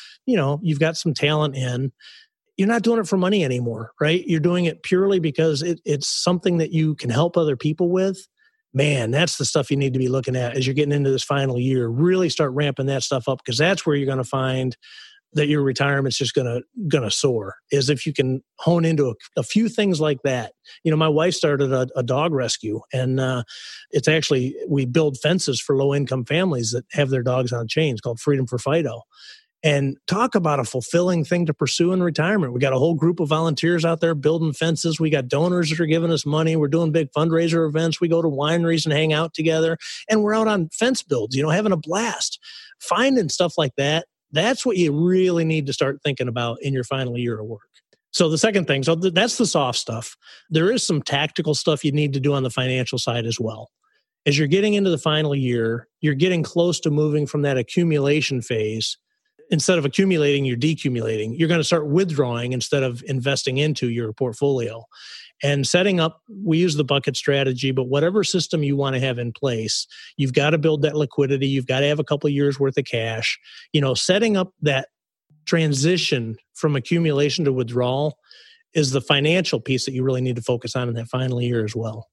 you've got some talent in, you're not doing it for money anymore, right? You're doing it purely because it's something that you can help other people with. Man, that's the stuff you need to be looking at as you're getting into this final year. Really start ramping that stuff up, because that's where you're going to find that your retirement's just going to soar, is if you can hone into a few things like that. My wife started a dog rescue, and it's actually, we build fences for low-income families that have their dogs on chains, called Freedom for Fido. And talk about a fulfilling thing to pursue in retirement. We got a whole group of volunteers out there building fences. We got donors that are giving us money. We're doing big fundraiser events. We go to wineries and hang out together. And we're out on fence builds, having a blast. Finding stuff like that, that's what you really need to start thinking about in your final year of work. So the second thing, so that's the soft stuff. There is some tactical stuff you need to do on the financial side as well. As you're getting into the final year, you're getting close to moving from that accumulation phase. Instead of accumulating, you're decumulating. You're going to start withdrawing instead of investing into your portfolio. And setting up, we use the bucket strategy, but whatever system you want to have in place, you've got to build that liquidity. You've got to have a couple of years worth of cash. Setting up that transition from accumulation to withdrawal is the financial piece that you really need to focus on in that final year as well.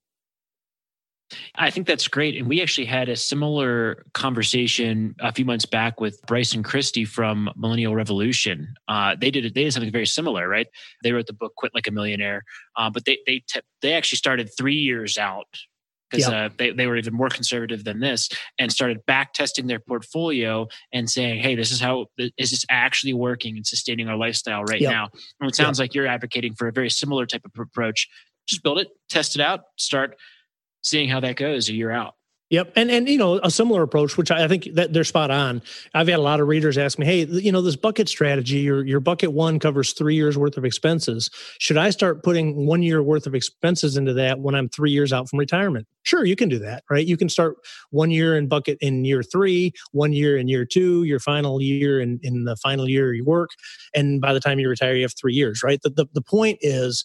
I think that's great. And we actually had a similar conversation a few months back with Bryson Christie from Millennial Revolution. They did something very similar, right? They wrote the book Quit Like a Millionaire, but they actually started 3 years out because they were even more conservative than this and started back testing their portfolio and saying, hey, is this actually working and sustaining our lifestyle right now? And it sounds like you're advocating for a very similar type of approach. Just build it, test it out, start seeing how that goes a year out. Yep. And a similar approach, which I think that they're spot on. I've had a lot of readers ask me, hey, this bucket strategy, your bucket one covers 3 years worth of expenses. Should I start putting 1 year worth of expenses into that when I'm 3 years out from retirement? Sure, you can do that, right? You can start 1 year in bucket in year 3, 1 year in year 2, your final year in the final year of your work. And by the time you retire, you have 3 years, right? The point is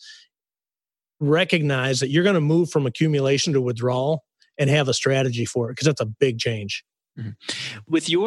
recognize that you're going to move from accumulation to withdrawal and have a strategy for it, because that's a big change. Mm-hmm.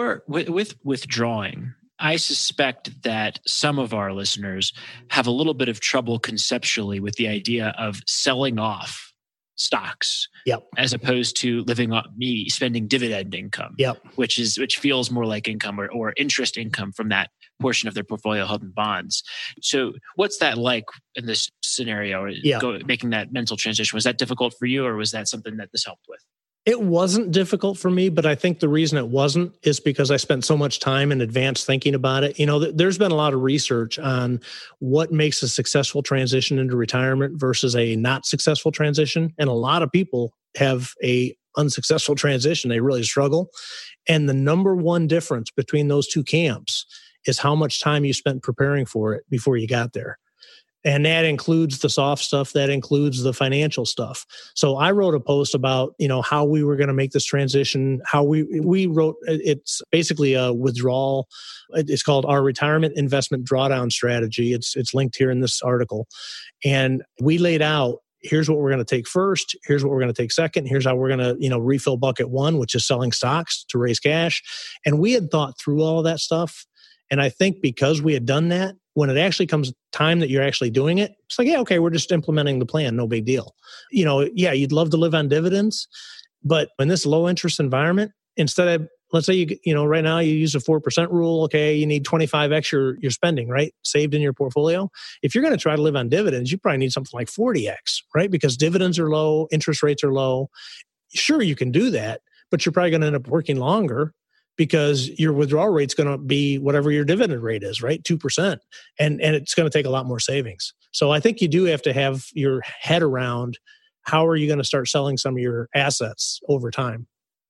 With withdrawing, I suspect that some of our listeners have a little bit of trouble conceptually with the idea of selling off stocks, as opposed to spending dividend income, which feels more like income or interest income from that portion of their portfolio held in bonds. So what's that like in this scenario, making that mental transition? Was that difficult for you, or was that something that this helped with? It wasn't difficult for me, but I think the reason it wasn't is because I spent so much time in advance thinking about it. There's been a lot of research on what makes a successful transition into retirement versus a not successful transition. And a lot of people have a unsuccessful transition. They really struggle. And the number one difference between those two camps is how much time you spent preparing for it before you got there. And that includes the soft stuff, that includes the financial stuff. So I wrote a post about, how we were going to make this transition, how we wrote, it's basically a withdrawal. It's called our retirement investment drawdown strategy. It's linked here in this article. And we laid out, here's what we're going to take first. Here's what we're going to take second. Here's how we're going to, refill bucket one, which is selling stocks to raise cash. And we had thought through all of that stuff. And I think because we had done that, when it actually comes time that you're actually doing it, it's like, okay, we're just implementing the plan. No big deal. You'd love to live on dividends, but in this low interest environment, instead of, let's say right now you use a 4% rule. Okay. You need 25x you're spending, right? Saved in your portfolio. If you're going to try to live on dividends, you probably need something like 40x, right? Because dividends are low, interest rates are low. Sure, you can do that, but you're probably going to end up working longer, because your withdrawal rate's going to be whatever your dividend rate is, right? 2%. And it's going to take a lot more savings. So I think you do have to have your head around how are you going to start selling some of your assets over time.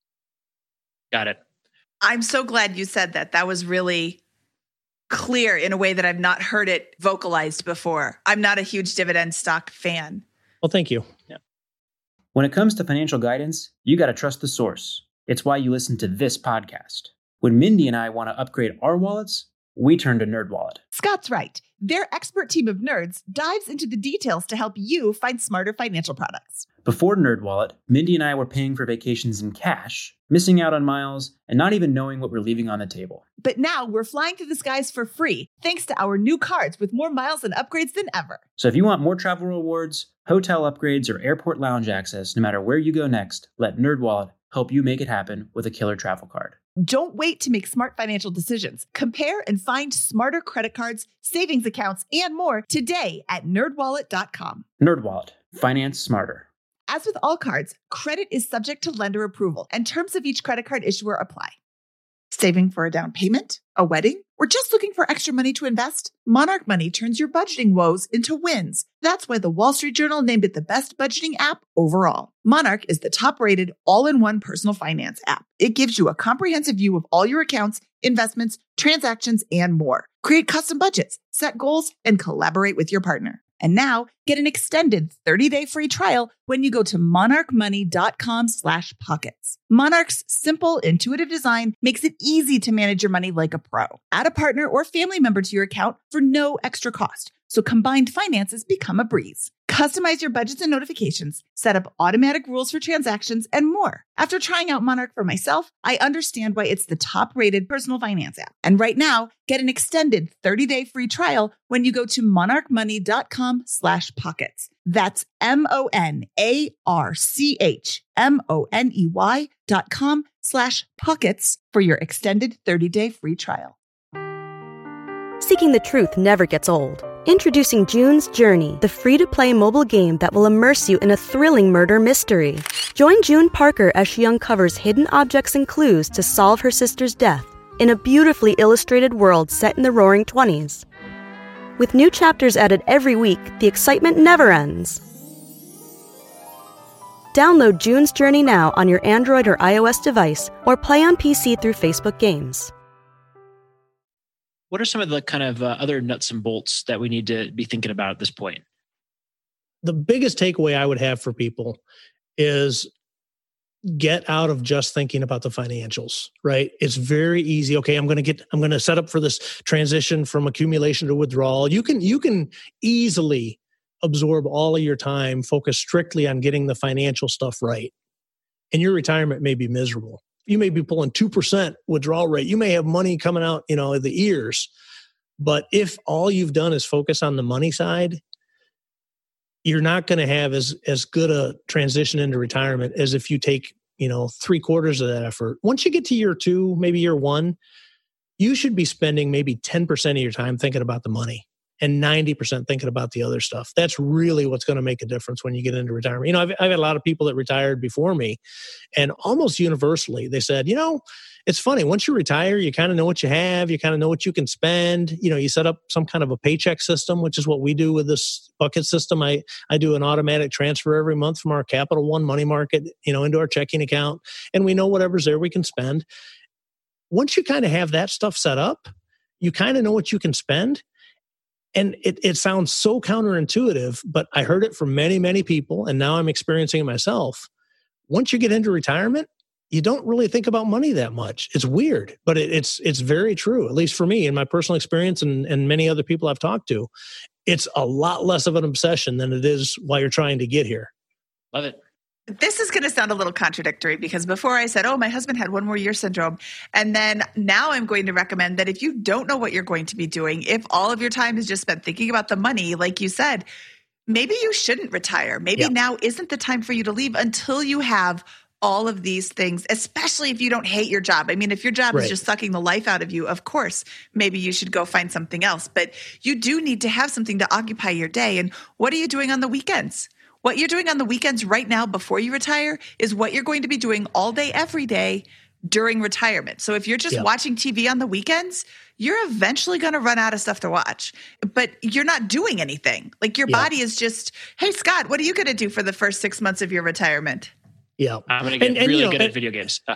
Got it. I'm so glad you said that. That was really clear in a way that I've not heard it vocalized before. I'm not a huge dividend stock fan. Well, thank you. Yeah. When it comes to financial guidance, you got to trust the source. It's why you listen to this podcast. When Mindy and I want to upgrade our wallets, we turn to NerdWallet. Scott's right. Their expert team of nerds dives into the details to help you find smarter financial products. Before NerdWallet, Mindy and I were paying for vacations in cash, missing out on miles, and not even knowing what we're leaving on the table. But now we're flying through the skies for free, thanks to our new cards with more miles and upgrades than ever. So if you want more travel rewards, hotel upgrades, or airport lounge access, no matter where you go next, let NerdWallet help you make it happen with a killer travel card. Don't wait to make smart financial decisions. Compare and find smarter credit cards, savings accounts, and more today at nerdwallet.com. NerdWallet. Finance smarter. As with all cards, credit is subject to lender approval, and terms of each credit card issuer apply. Saving for a down payment? A wedding? Or just looking for extra money to invest? Monarch Money turns your budgeting woes into wins. That's why the Wall Street Journal named it the best budgeting app overall. Monarch is the top-rated all-in-one personal finance app. It gives you a comprehensive view of all your accounts, investments, transactions, and more. Create custom budgets, set goals, and collaborate with your partner. And now, get an extended 30-day free trial when you go to monarchmoney.com/pockets. Monarch's simple, intuitive design makes it easy to manage your money like a pro. Add a partner or family member to your account for no extra cost, so combined finances become a breeze. Customize your budgets and notifications, set up automatic rules for transactions, and more. After trying out Monarch for myself, I understand why it's the top-rated personal finance app. And right now, get an extended 30-day free trial when you go to monarchmoney.com/pockets. That's monarchmoney.com/pockets for your extended 30-day free trial. Seeking the truth never gets old. Introducing June's Journey, the free-to-play mobile game that will immerse you in a thrilling murder mystery. Join June Parker as she uncovers hidden objects and clues to solve her sister's death in a beautifully illustrated world set in the Roaring '20s. With new chapters added every week, the excitement never ends. Download June's Journey now on your Android or iOS device, or play on PC through Facebook Games. What are some of the kind of other nuts and bolts that we need to be thinking about at this point? The biggest takeaway I would have for people is get out of just thinking about the financials, right? It's very easy. Okay, I'm going to set up for this transition from accumulation to withdrawal. You can easily absorb all of your time, focus strictly on getting the financial stuff right. And your retirement may be miserable. You may be pulling 2% withdrawal rate. You may have money coming out, the ears. But if all you've done is focus on the money side, you're not going to have as good a transition into retirement as if you take, 3/4 of that effort. Once you get to year 2, maybe year 1, you should be spending maybe 10% of your time thinking about the money and 90% thinking about the other stuff. That's really what's going to make a difference when you get into retirement. I've had a lot of people that retired before me, and almost universally they said, it's funny. Once you retire, you kind of know what you have. You kind of know what you can spend. You set up some kind of a paycheck system, which is what we do with this bucket system. I do an automatic transfer every month from our Capital One money market, into our checking account, and we know whatever's there we can spend. Once you kind of have that stuff set up, you kind of know what you can spend. And it sounds so counterintuitive, but I heard it from many, many people, and now I'm experiencing it myself. Once you get into retirement, you don't really think about money that much. It's weird, but it's very true, at least for me in my personal experience and many other people I've talked to. It's a lot less of an obsession than it is while you're trying to get here. Love it. This is going to sound a little contradictory because before I said, my husband had one more year syndrome. And then now I'm going to recommend that if you don't know what you're going to be doing, if all of your time is just spent thinking about the money, like you said, maybe you shouldn't retire. Maybe now isn't the time for you to leave until you have all of these things, especially if you don't hate your job. I mean, if your job is just sucking the life out of you, of course, maybe you should go find something else. But you do need to have something to occupy your day. And what are you doing on the weekends? What you're doing on the weekends right now before you retire is what you're going to be doing all day, every day during retirement. So if you're just watching TV on the weekends, you're eventually going to run out of stuff to watch, but you're not doing anything. Like your body is just, hey, Scott, what are you going to do for the first 6 months of your retirement? Yeah, I'm going to get really good at video games. Is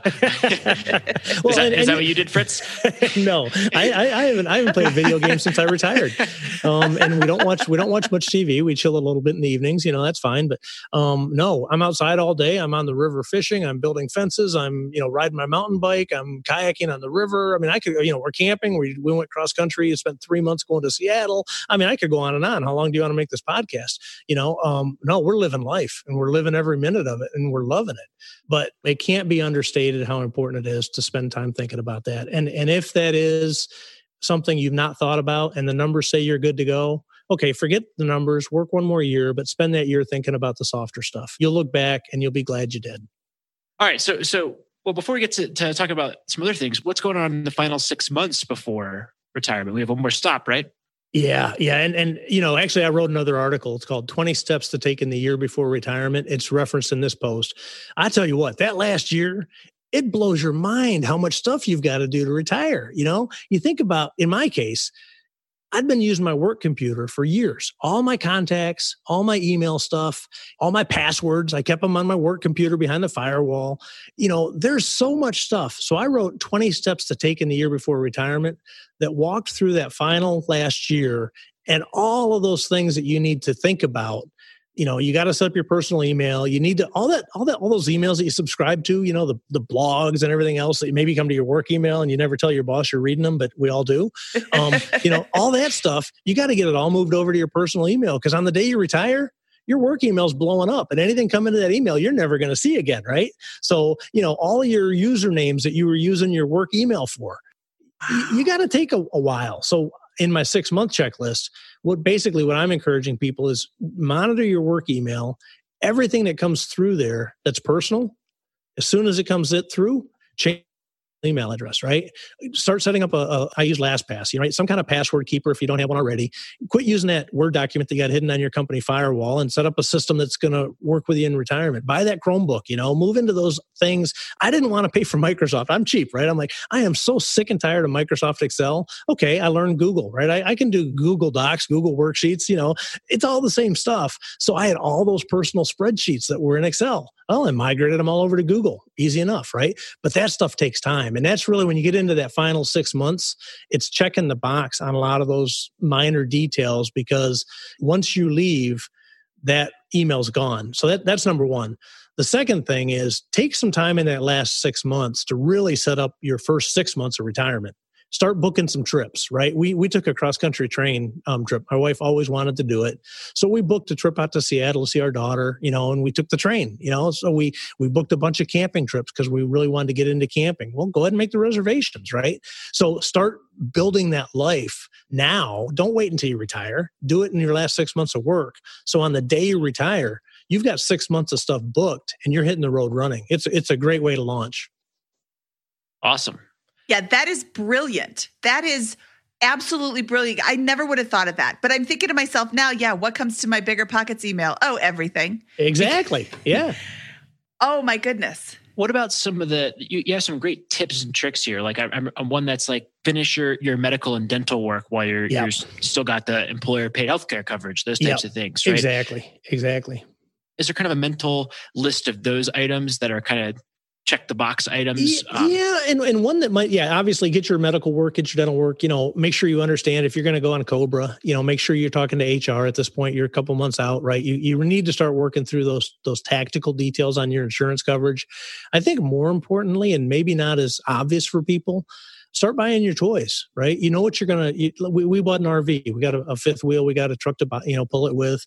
that what you did, Fritz? No, I haven't played a video game since I retired. And we don't watch much TV. We chill a little bit in the evenings. That's fine. But no, I'm outside all day. I'm on the river fishing. I'm building fences. I'm riding my mountain bike. I'm kayaking on the river. I mean, I could we're camping. We went cross country. Spent 3 months going to Seattle. I mean, I could go on and on. How long do you want to make this podcast? No, we're living life, and we're living every minute of it, and we're loving it. But it can't be understated how important it is to spend time thinking about that. And if that is something you've not thought about and the numbers say you're good to go, okay, forget the numbers, work one more year, but spend that year thinking about the softer stuff. You'll look back and you'll be glad you did. All right. So before we get to talk about some other things, what's going on in the final 6 months before retirement? We have one more stop, right? Yeah. And actually I wrote another article. It's called 20 Steps to Take in the Year Before Retirement. It's referenced in this post. I tell you what, that last year it blows your mind how much stuff you've got to do to retire. You think about, in my case, I'd been using my work computer for years. All my contacts, all my email stuff, all my passwords, I kept them on my work computer behind the firewall. There's so much stuff. So I wrote 20 steps to take in the year before retirement that walked through that final last year, and all of those things that you need to think about. You got to set up your personal email. You need to, all those emails that you subscribe to, the blogs and everything else that maybe come to your work email and you never tell your boss you're reading them, but we all do. All that stuff, you got to get it all moved over to your personal email, because on the day you retire, your work email's blowing up, and anything coming to that email, you're never going to see again, right? So, all of your usernames that you were using your work email for, you got to take a while. So in my 6-month checklist, what I'm encouraging people is monitor your work email, everything that comes through there that's personal. As soon as it comes through, change email address, right? Start setting up I use LastPass, right? Some kind of password keeper if you don't have one already. Quit using that Word document that you got hidden on your company firewall and set up a system that's going to work with you in retirement. Buy that Chromebook, move into those things. I didn't want to pay for Microsoft. I'm cheap, right? I'm like, I am so sick and tired of Microsoft Excel. Okay, I learned Google, right? I can do Google Docs, Google Worksheets, it's all the same stuff. So I had all those personal spreadsheets that were in Excel. Well, I migrated them all over to Google. Easy enough, right? But that stuff takes time. And that's really, when you get into that final 6 months, it's checking the box on a lot of those minor details, because once you leave, that email's gone. So that's number one. The second thing is take some time in that last 6 months to really set up your first 6 months of retirement. Start booking some trips, right? We took a cross-country train trip. My wife always wanted to do it. So we booked a trip out to Seattle to see our daughter, and we took the train, So we booked a bunch of camping trips because we really wanted to get into camping. Well, go ahead and make the reservations, right? So start building that life now. Don't wait until you retire. Do it in your last 6 months of work. So on the day you retire, you've got 6 months of stuff booked and you're hitting the road running. It's a great way to launch. Awesome. Yeah, that is brilliant. That is absolutely brilliant. I never would have thought of that. But I'm thinking to myself now, what comes to my Bigger Pockets email? Oh, everything. Exactly. Yeah. Oh, my goodness. What about some of you have some great tips and tricks here. Like I'm one that's like, finish your medical and dental work while you're still got the employer paid healthcare coverage, those types of things, right? Exactly. Is there kind of a mental list of those items that are kind of check the box items? And one that might, obviously get your medical work, get your dental work, make sure you understand if you're going to go on COBRA, make sure you're talking to HR at this point. You're a couple months out, right? You need to start working through those tactical details on your insurance coverage. I think more importantly, and maybe not as obvious for people, start buying your toys, right? You know what you're going to, we bought an RV. We got a fifth wheel. We got a truck to buy, pull it with.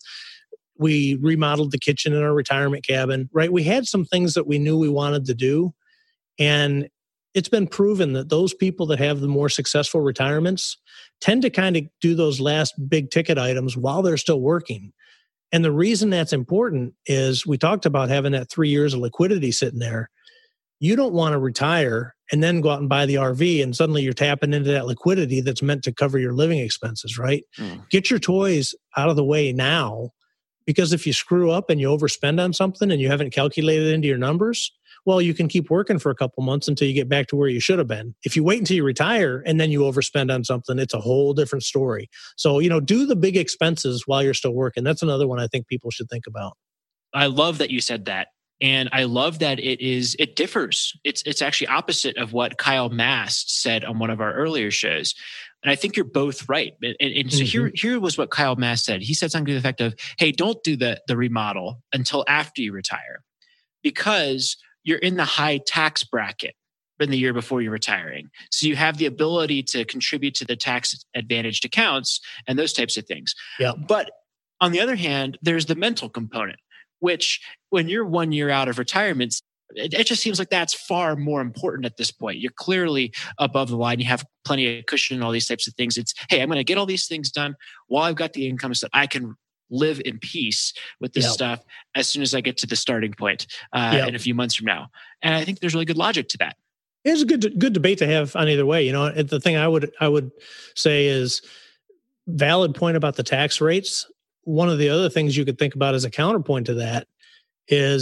We remodeled the kitchen in our retirement cabin, right? We had some things that we knew we wanted to do. And it's been proven that those people that have the more successful retirements tend to kind of do those last big ticket items while they're still working. And the reason that's important is we talked about having that 3 years of liquidity sitting there. You don't want to retire and then go out and buy the RV and suddenly you're tapping into that liquidity that's meant to cover your living expenses, right? Get your toys out of the way now. Because if you screw up and you overspend on something and you haven't calculated it into your numbers, well, you can keep working for a couple months until you get back to where you should have been. If you wait until you retire and then you overspend on something, it's a whole different story. So, do the big expenses while you're still working. That's another one I think people should think about. I love that you said that. And I love that it differs. It's actually opposite of what Kyle Mast said on one of our earlier shows. And I think you're both right. And so here was what Kyle Mast said. He said something to the effect of, hey, don't do the remodel until after you retire, because you're in the high tax bracket in the year before you're retiring. So you have the ability to contribute to the tax advantaged accounts and those types of things. Yeah. But on the other hand, there's the mental component, which when you're 1 year out of retirement, it just seems like that's far more important at this point. You're clearly above the line. You have plenty of cushion and all these types of things. It's, hey, I'm going to get all these things done while I've got the income so that I can live in peace with this stuff as soon as I get to the starting point in a few months from now. And I think there's really good logic to that. It's a good debate to have on either way. The thing I would say is valid point about the tax rates. One of the other things you could think about as a counterpoint to that is,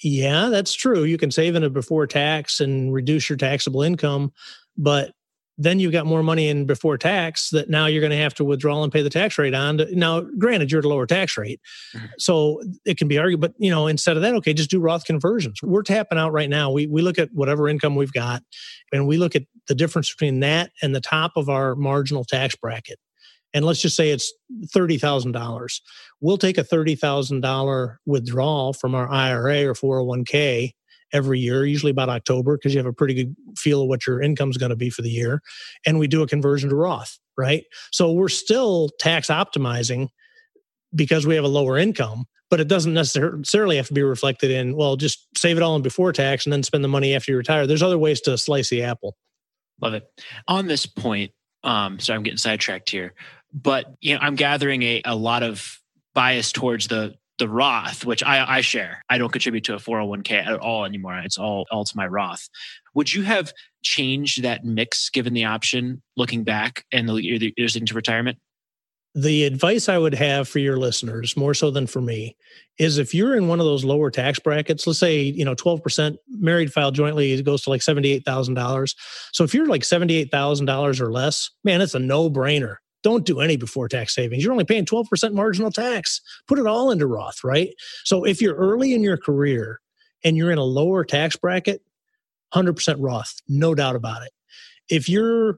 Yeah, that's true. You can save in it before tax and reduce your taxable income, but then you've got more money in before tax that now you're going to have to withdraw and pay the tax rate on. Now, granted, you're at a lower tax rate. So it can be argued, but instead of that, okay, just do Roth conversions. We're tapping out right now. We look at whatever income we've got and we look at the difference between that and the top of our marginal tax bracket. And let's just say it's $30,000. We'll take a $30,000 withdrawal from our IRA or 401k every year, usually about October, because you have a pretty good feel of what your income is going to be for the year. And we do a conversion to Roth, right? So we're still tax optimizing because we have a lower income, but it doesn't necessarily have to be reflected in, well, just save it all in before tax and then spend the money after you retire. There's other ways to slice the apple. Love it. On this point, so I'm getting sidetracked here, but I'm gathering a lot of bias towards the Roth, which I share. I don't contribute to a 401k at all anymore. It's all to my Roth. Would you have changed that mix given the option looking back and the years into retirement? The advice I would have for your listeners, more so than for me, is if you're in one of those lower tax brackets, let's say, 12% married filed jointly, it goes to like $78,000. So if you're like $78,000 or less, man, it's a no-brainer. Don't do any before tax savings. You're only paying 12% marginal tax. Put it all into Roth, right? So if you're early in your career and you're in a lower tax bracket, 100% Roth, no doubt about it. If you're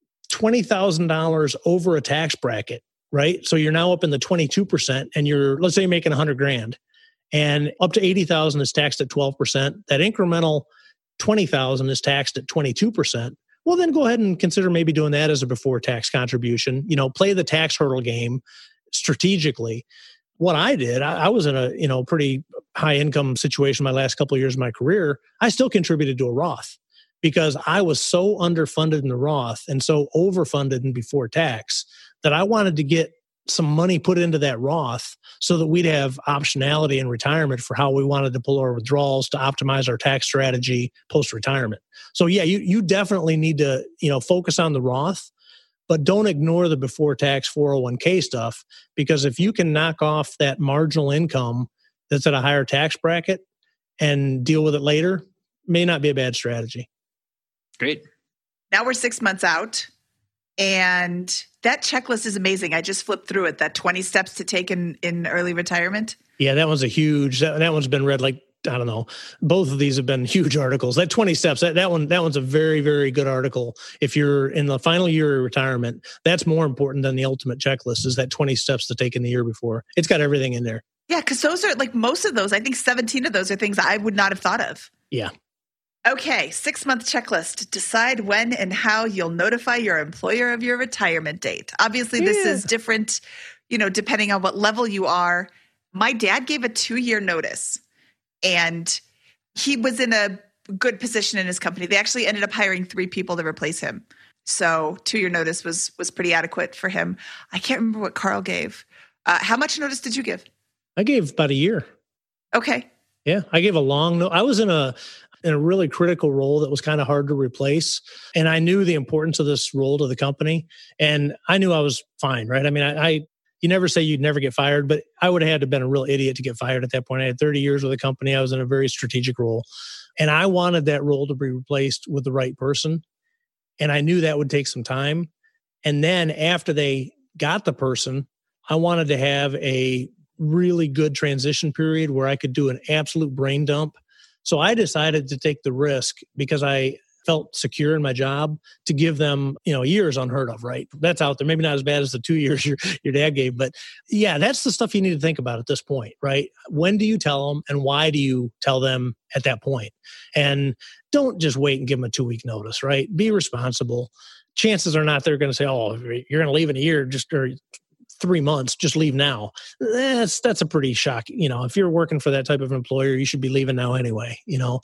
$20,000 over a tax bracket, right? So you're now up in the 22% and let's say you're making $100,000 and up to 80,000 is taxed at 12%. That incremental 20,000 is taxed at 22%. Well, then go ahead and consider maybe doing that as a before tax contribution. Play the tax hurdle game strategically. What I did, I was in a pretty high income situation my last couple of years of my career. I still contributed to a Roth because I was so underfunded in the Roth and so overfunded in before tax that I wanted to get some money put into that Roth so that we'd have optionality in retirement for how we wanted to pull our withdrawals to optimize our tax strategy post-retirement. So yeah, you definitely need to, focus on the Roth, but don't ignore the before tax 401k stuff, because if you can knock off that marginal income that's at a higher tax bracket and deal with it later, may not be a bad strategy. Great. Now we're 6 months out. And that checklist is amazing. I just flipped through it, that 20 steps to take in early retirement. Yeah, that one's a huge, that one's been read like, I don't know. Both of these have been huge articles. That 20 steps, that one's a very, very good article. If you're in the final year of retirement, that's more important than the ultimate checklist, is that 20 steps to take in the year before. It's got everything in there. Yeah, because those are like most of those, I think 17 of those are things I would not have thought of. Yeah. Okay, 6-month checklist. Decide when and how you'll notify your employer of your retirement date. Obviously, this is different, depending on what level you are. My dad gave a 2-year notice, and he was in a good position in his company. They actually ended up hiring 3 people to replace him. So 2-year notice was pretty adequate for him. I can't remember what Carl gave. How much notice did you give? I gave about a year. Okay. Yeah, I gave a long notice. I was in a really critical role that was kind of hard to replace. And I knew the importance of this role to the company. And I knew I was fine, right? I mean, you never say you'd never get fired, but I would have had to have been a real idiot to get fired at that point. I had 30 years with the company. I was in a very strategic role. And I wanted that role to be replaced with the right person. And I knew that would take some time. And then after they got the person, I wanted to have a really good transition period where I could do an absolute brain dump. So I decided to take the risk because I felt secure in my job to give them, years unheard of, right? That's out there. Maybe not as bad as the 2 years your dad gave, but yeah, that's the stuff you need to think about at this point, right? When do you tell them and why do you tell them at that point? And don't just wait and give them a 2-week notice, right? Be responsible. Chances are not they're going to say, oh, you're going to leave in a year, or 3 months, just leave now. That's a pretty shock. If you're working for that type of employer, you should be leaving now anyway.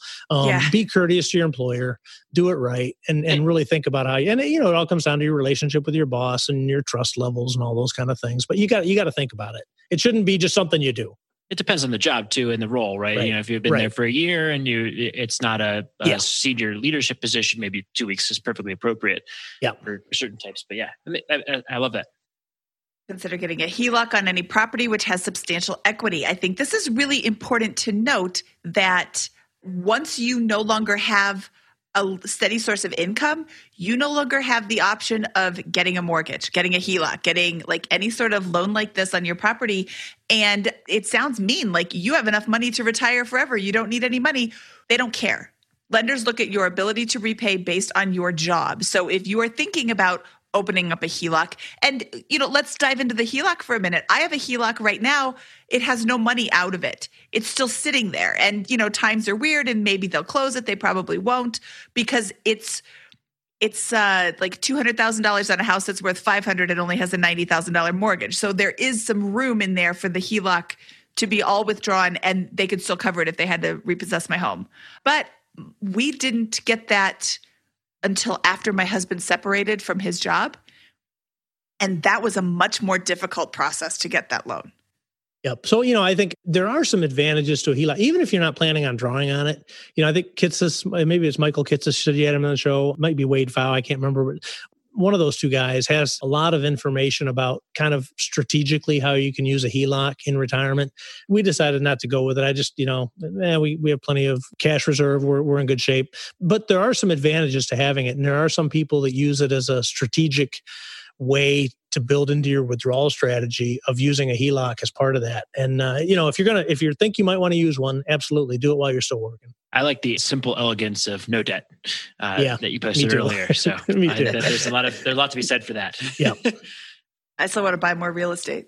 Be courteous to your employer, do it right, and really think about how you, and it all comes down to your relationship with your boss and your trust levels and all those kind of things. But you got to think about it. It shouldn't be just something you do. It depends on the job too and the role, right? If you've been there for a year and it's not a senior leadership position, maybe 2 weeks is perfectly appropriate for certain types. But yeah, I love that. Consider getting a HELOC on any property which has substantial equity. I think this is really important to note that once you no longer have a steady source of income, you no longer have the option of getting a mortgage, getting a HELOC, getting like any sort of loan like this on your property. And it sounds mean, like you have enough money to retire forever. You don't need any money. They don't care. Lenders look at your ability to repay based on your job. So if you are thinking about opening up a HELOC, and let's dive into the HELOC for a minute. I have a HELOC right now. It has no money out of it. It's still sitting there. And, times are weird and maybe they'll close it. They probably won't because it's like $200,000 on a house that's worth $500 and only has a $90,000 mortgage. So there is some room in there for the HELOC to be all withdrawn and they could still cover it if they had to repossess my home. But we didn't get that until after my husband separated from his job. And that was a much more difficult process to get that loan. Yep. So, I think there are some advantages to a HELOC, even if you're not planning on drawing on it. I think Kitces, maybe it's Michael Kitces, said you had him on the show. It might be Wade Pfau, I can't remember. But one of those two guys has a lot of information about kind of strategically how you can use a HELOC in retirement. We decided not to go with it. I just, we have plenty of cash reserve. We're in good shape. But there are some advantages to having it. And there are some people that use it as a strategic way to build into your withdrawal strategy of using a HELOC as part of that. And, if you think you might want to use one, absolutely do it while you're still working. I like the simple elegance of no debt that you posted earlier. So there's a lot to be said for that. Yeah. I still want to buy more real estate.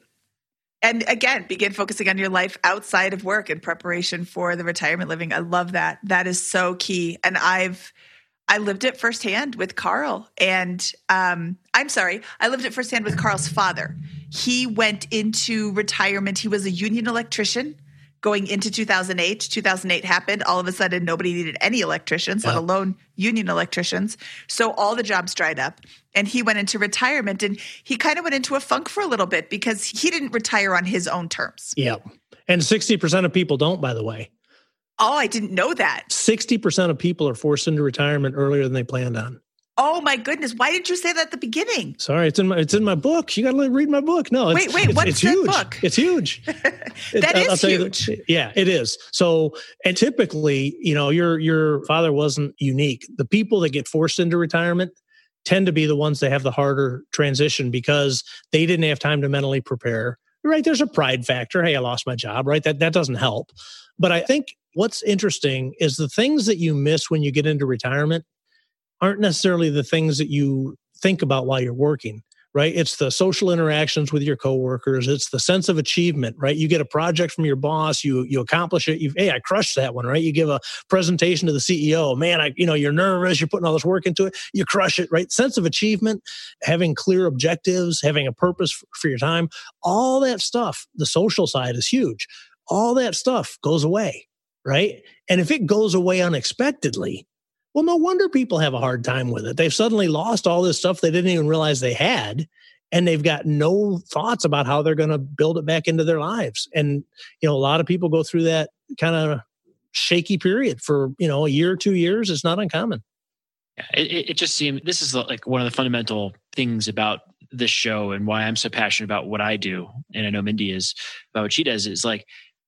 And again, begin focusing on your life outside of work in preparation for the retirement living. I love that. That is so key. And I lived it firsthand with Carl. And I lived it firsthand with Carl's father. He went into retirement. He was a union electrician. Going into 2008, 2008 happened. All of a sudden, nobody needed any electricians, let alone union electricians. So all the jobs dried up. And he went into retirement. And he kind of went into a funk for a little bit because he didn't retire on his own terms. Yeah. And 60% of people don't, by the way. Oh, I didn't know that. 60% of people are forced into retirement earlier than they planned on. Oh my goodness! Why didn't you say that at the beginning? Sorry, it's in my book. You got to read my book. No, wait, what's that huge. Book? It's huge. That is huge. Yeah, it is. So, and typically, your father wasn't unique. The people that get forced into retirement tend to be the ones that have the harder transition because they didn't have time to mentally prepare. Right? There's a pride factor. Hey, I lost my job. Right? That doesn't help. But I think what's interesting is the things that you miss when you get into retirement aren't necessarily the things that you think about while you're working, right? It's the social interactions with your coworkers. It's the sense of achievement, right? You get a project from your boss, you accomplish it. I crushed that one, right? You give a presentation to the CEO, man, you're nervous, you're putting all this work into it, you crush it, right? Sense of achievement, having clear objectives, having a purpose for your time, all that stuff, the social side is huge. All that stuff goes away, right? And if it goes away unexpectedly, well, no wonder people have a hard time with it. They've suddenly lost all this stuff they didn't even realize they had, and they've got no thoughts about how they're going to build it back into their lives. And, a lot of people go through that kind of shaky period for, a year or 2 years. It's not uncommon. Yeah, it just seemed, this is like one of the fundamental things about this show and why I'm so passionate about what I do. And I know Mindy is about what she does is like,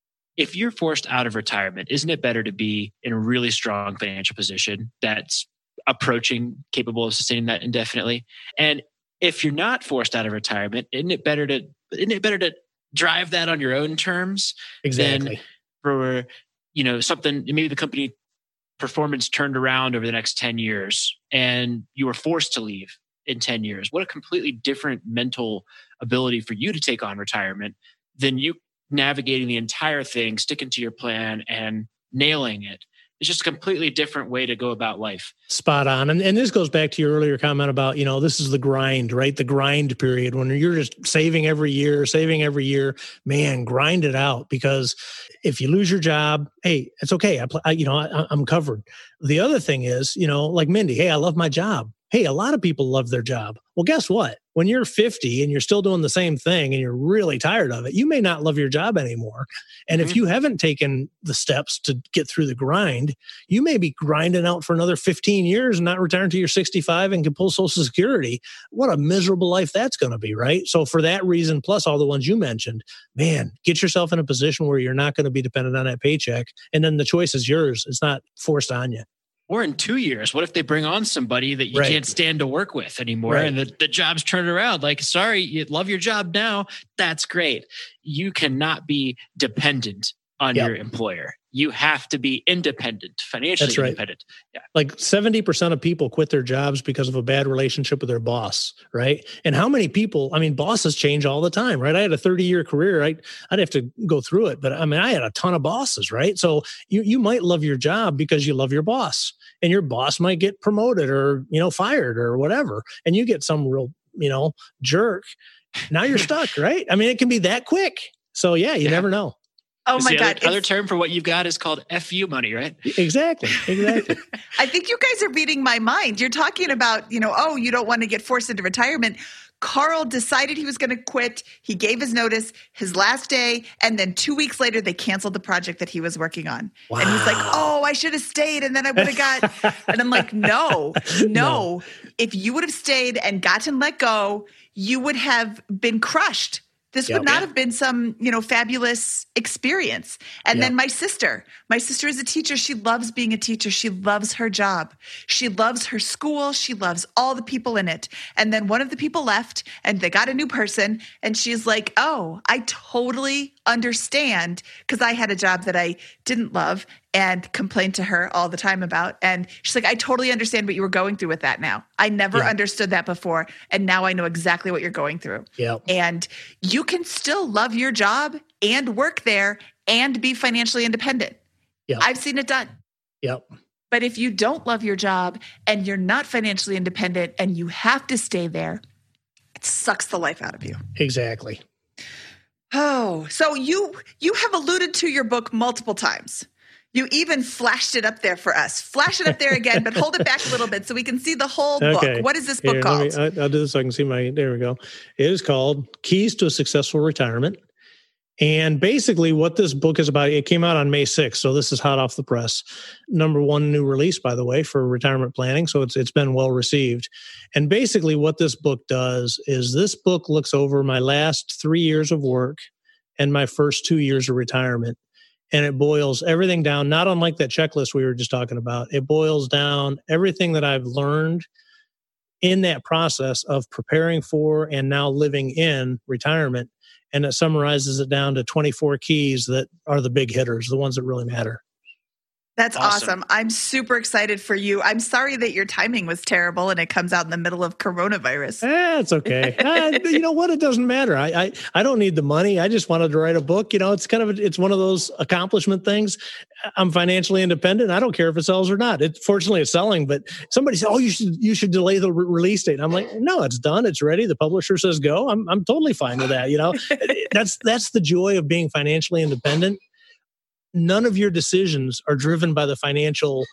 if you're forced out of retirement, isn't it better to be in a really strong financial position that's approaching capable of sustaining that indefinitely? And if you're not forced out of retirement, isn't it better to drive that on your own terms? Exactly. Than for, something, maybe the company performance turned around over the next 10 years and you were forced to leave in 10 years. What a completely different mental ability for you to take on retirement than you navigating the entire thing, sticking to your plan and nailing it. It's just a completely different way to go about life. Spot on. And this goes back to your earlier comment about, this is the grind, right? The grind period when you're just saving every year, man, grind it out. Because if you lose your job, hey, it's okay. I'm covered. The other thing is, like Mindy, hey, I love my job. Hey, a lot of people love their job. Well, guess what? When you're 50 and you're still doing the same thing and you're really tired of it, you may not love your job anymore. And if you haven't taken the steps to get through the grind, you may be grinding out for another 15 years and not retire until you're 65 and can pull Social Security. What a miserable life that's going to be, right? So for that reason, plus all the ones you mentioned, man, get yourself in a position where you're not going to be dependent on that paycheck. And then the choice is yours. It's not forced on you. Or in 2 years, what if they bring on somebody that you can't stand to work with anymore and the job's turned around? Like, sorry, you love your job now. That's great. You cannot be dependent on your employer. You have to be independent, financially independent. Yeah. Like 70% of people quit their jobs because of a bad relationship with their boss, right? And how many people, I mean, bosses change all the time, right? I had a 30-year career. I'd have to go through it, but I mean, I had a ton of bosses, right? So you might love your job because you love your boss, and your boss might get promoted or, fired or whatever. And you get some real, jerk. Now you're stuck, right? I mean, it can be that quick. So you never know. Oh my God. Other term for what you've got is called FU money, right? Exactly. I think you guys are reading my mind. You're talking about, you don't want to get forced into retirement. Carl decided he was going to quit. He gave his notice, his last day, and then 2 weeks later, they canceled the project that he was working on. Wow. And he's like, I should have stayed, and then I would have got... And I'm like, no. If you would have stayed and gotten let go, you would have been crushed. This would not have been some, fabulous experience. And then my sister is a teacher. She loves being a teacher. She loves her job. She loves her school. She loves all the people in it. And then one of the people left and they got a new person. And she's like, oh, I totally understand, because I had a job that I didn't love and complained to her all the time about. And she's like, I totally understand what you were going through with that now. I never understood that before. And now I know exactly what you're going through. Yep. And you can still love your job and work there and be financially independent. Yep. I've seen it done. Yep. But if you don't love your job and you're not financially independent and you have to stay there, it sucks the life out of you. Exactly. Oh, so you have alluded to your book multiple times. You even flashed it up there for us. Flash it up there again, but hold it back a little bit so we can see the whole book. What is this book called? I'll do this so I can see there we go. It is called Keys to a Successful Retirement. And basically what this book is about, it came out on May 6th, so this is hot off the press. Number one new release, by the way, for retirement planning, so it's been well received. And basically what this book does is this book looks over my last 3 years of work and my first 2 years of retirement. And it boils everything down, not unlike that checklist we were just talking about. It boils down everything that I've learned in that process of preparing for and now living in retirement. And it summarizes it down to 24 keys that are the big hitters, the ones that really matter. That's awesome. I'm super excited for you. I'm sorry that your timing was terrible and it comes out in the middle of coronavirus. It's okay. You know what? It doesn't matter. I don't need the money. I just wanted to write a book. It's one of those accomplishment things. I'm financially independent. I don't care if it sells or not. Fortunately, it's selling, but somebody said, you should delay the release date. I'm like, no, it's done. It's ready. The publisher says go. I'm totally fine with that. That's the joy of being financially independent. None of your decisions are driven by the financial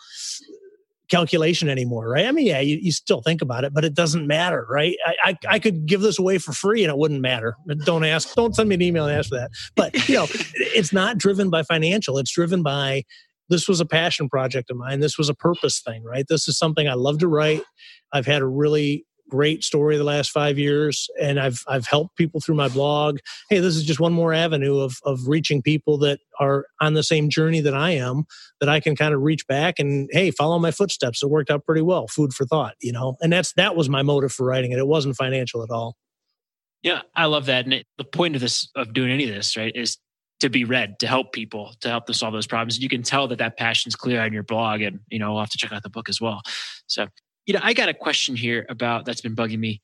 calculation anymore, right? I mean, you still think about it, but it doesn't matter, right? I could give this away for free and it wouldn't matter. Don't send me an email and ask for that. But, it's not driven by financial. It's driven by, this was a passion project of mine. This was a purpose thing, right? This is something I love to write. I've had a really great story the last 5 years, and I've helped people through my blog. Hey, this is just one more avenue of reaching people that are on the same journey that I am, that I can kind of reach back and, hey, follow my footsteps. It worked out pretty well. Food for thought, and that was my motive for writing it. It wasn't financial at all. Yeah, I love that. And the point of doing any of this, right, is to be read, to help people, to help them solve those problems. You can tell that passion's clear on your blog, and, we'll have to check out the book as well. So, I got a question here that's been bugging me.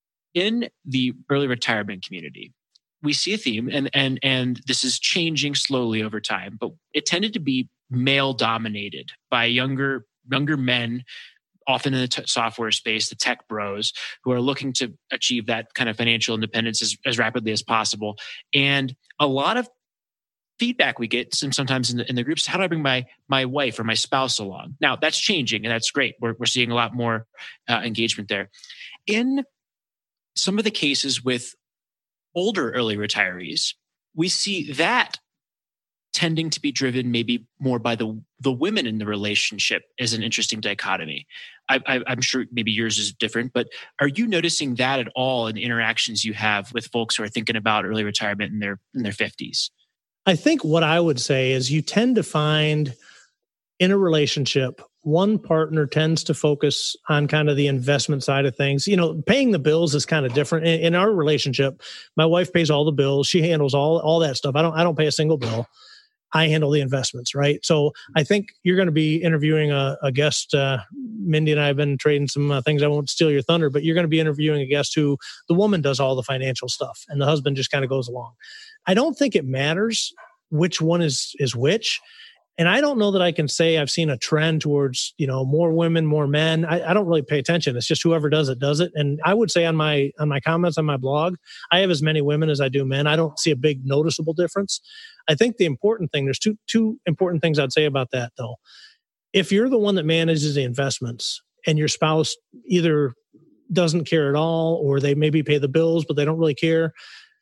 In the early retirement community, we see a theme, and this is changing slowly over time, but it tended to be male dominated by younger men, often in the software space, the tech bros, who are looking to achieve that kind of financial independence as rapidly as possible. And a lot of feedback we get sometimes in the groups. How do I bring my wife or my spouse along? Now that's changing, and that's great. We're seeing a lot more engagement there. In some of the cases with older early retirees, we see that tending to be driven maybe more by the women in the relationship is an interesting dichotomy. I'm sure maybe yours is different, but are you noticing that at all in the interactions you have with folks who are thinking about early retirement in their 50s? I think what I would say is you tend to find in a relationship, one partner tends to focus on kind of the investment side of things. Paying the bills is kind of different. In our relationship, my wife pays all the bills. She handles all that stuff. I don't pay a single bill. I handle the investments, right? So I think you're going to be interviewing a guest. Mindy and I have been trading some things. I won't steal your thunder, but you're going to be interviewing a guest who the woman does all the financial stuff and the husband just kind of goes along. I don't think it matters which one is which. And I don't know that I can say I've seen a trend towards, more women, more men. I don't really pay attention. It's just whoever does it. And I would say on my comments on my blog, I have as many women as I do men. I don't see a big noticeable difference. I think the important thing, there's two important things I'd say about that though. If you're the one that manages the investments and your spouse either doesn't care at all, or they maybe pay the bills, but they don't really care,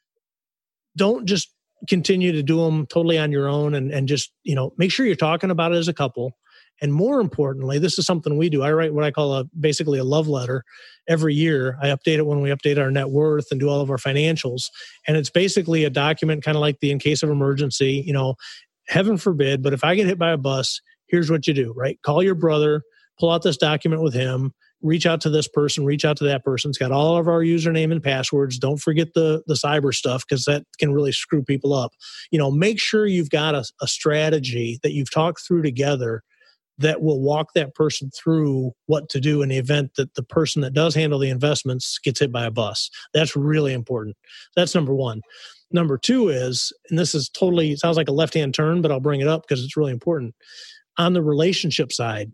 don't just continue to do them totally on your own and just, make sure you're talking about it as a couple. And more importantly, this is something we do. I write what I call basically a love letter every year. I update it when we update our net worth and do all of our financials. And it's basically a document kind of like the in case of emergency, heaven forbid, but if I get hit by a bus, here's what you do, right? Call your brother, pull out this document with him, reach out to this person, reach out to that person. It's got all of our username and passwords. Don't forget the cyber stuff because that can really screw people up. Make sure you've got a strategy that you've talked through together that will walk that person through what to do in the event that the person that does handle the investments gets hit by a bus. That's really important. That's number one. Number two is, and this is totally, sounds like a left-hand turn, but I'll bring it up because it's really important. On the relationship side,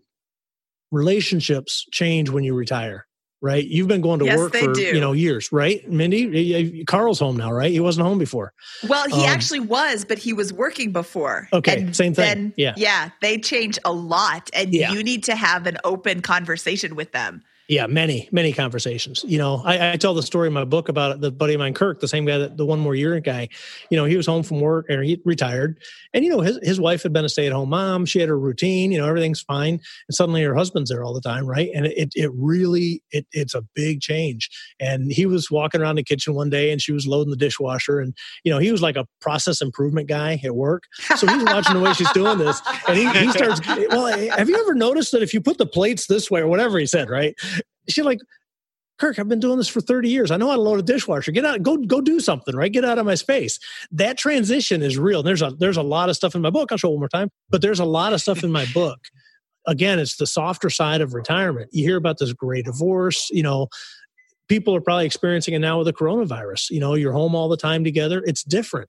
relationships change when you retire, right? You've been going to work for years, right? Mindy, Carl's home now, right? He wasn't home before. Well, he actually was, but he was working before. Okay, and same thing. Yeah, they change a lot, and you need to have an open conversation with them. Yeah, many conversations. I tell the story in my book about it. The buddy of mine, Kirk, the same guy, the one more year guy, he was home from work and he retired. And, his wife had been a stay-at-home mom. She had her routine, everything's fine. And suddenly her husband's there all the time, right? And it's a big change. And he was walking around the kitchen one day and she was loading the dishwasher. And, he was like a process improvement guy at work. So he's watching the way she's doing this. And he starts, well, have you ever noticed that if you put the plates this way or whatever he said, right? She's like, Kirk, I've been doing this for 30 years. I know how to load a dishwasher. Get out, go do something, right? Get out of my space. That transition is real. There's a lot of stuff in my book. I'll show it one more time. But there's a lot of stuff in my book. Again, it's the softer side of retirement. You hear about this great divorce. People are probably experiencing it now with the coronavirus. You're home all the time together. It's different.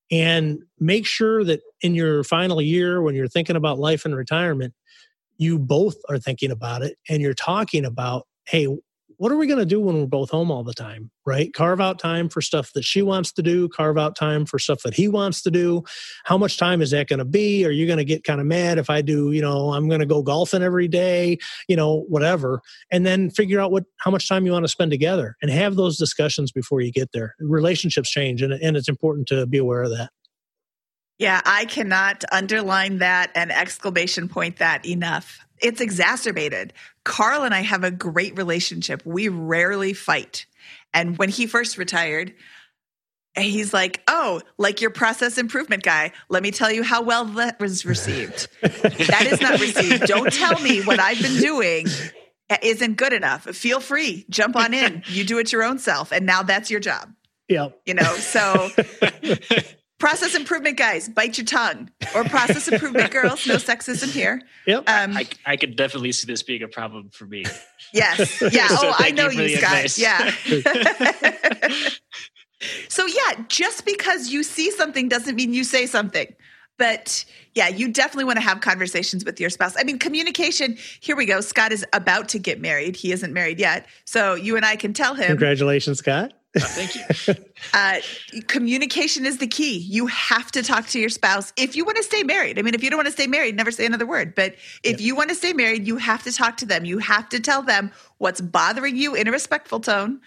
And make sure that in your final year, when you're thinking about life and retirement, you both are thinking about it and you're talking about, hey, what are we going to do when we're both home all the time, right? Carve out time for stuff that she wants to do, carve out time for stuff that he wants to do. How much time is that going to be? Are you going to get kind of mad if I do, I'm going to go golfing every day, whatever. And then figure out how much time you want to spend together and have those discussions before you get there. Relationships change and it's important to be aware of that. Yeah, I cannot underline that and exclamation point that enough. It's exacerbated. Carl and I have a great relationship. We rarely fight. And when he first retired, he's like, oh, like your process improvement guy. Let me tell you how well that was received. That is not received. Don't tell me what I've been doing isn't good enough. Feel free. Jump on in. You do it your own self. And now that's your job. Yeah. So... Process improvement guys, bite your tongue. Or process improvement girls, no sexism here. Yep. I could definitely see this being a problem for me. Yes. Yeah. So I know you, Scott. advice. Yeah. So just because you see something doesn't mean you say something. But yeah, you definitely want to have conversations with your spouse. I mean, communication, here we go. Scott is about to get married. He isn't married yet. So you and I can tell him. Congratulations, Scott. Thank you. Communication is the key. You have to talk to your spouse if you want to stay married. I mean, if you don't want to stay married, never say another word. But if you want to stay married, you have to talk to them. You have to tell them what's bothering you in a respectful tone.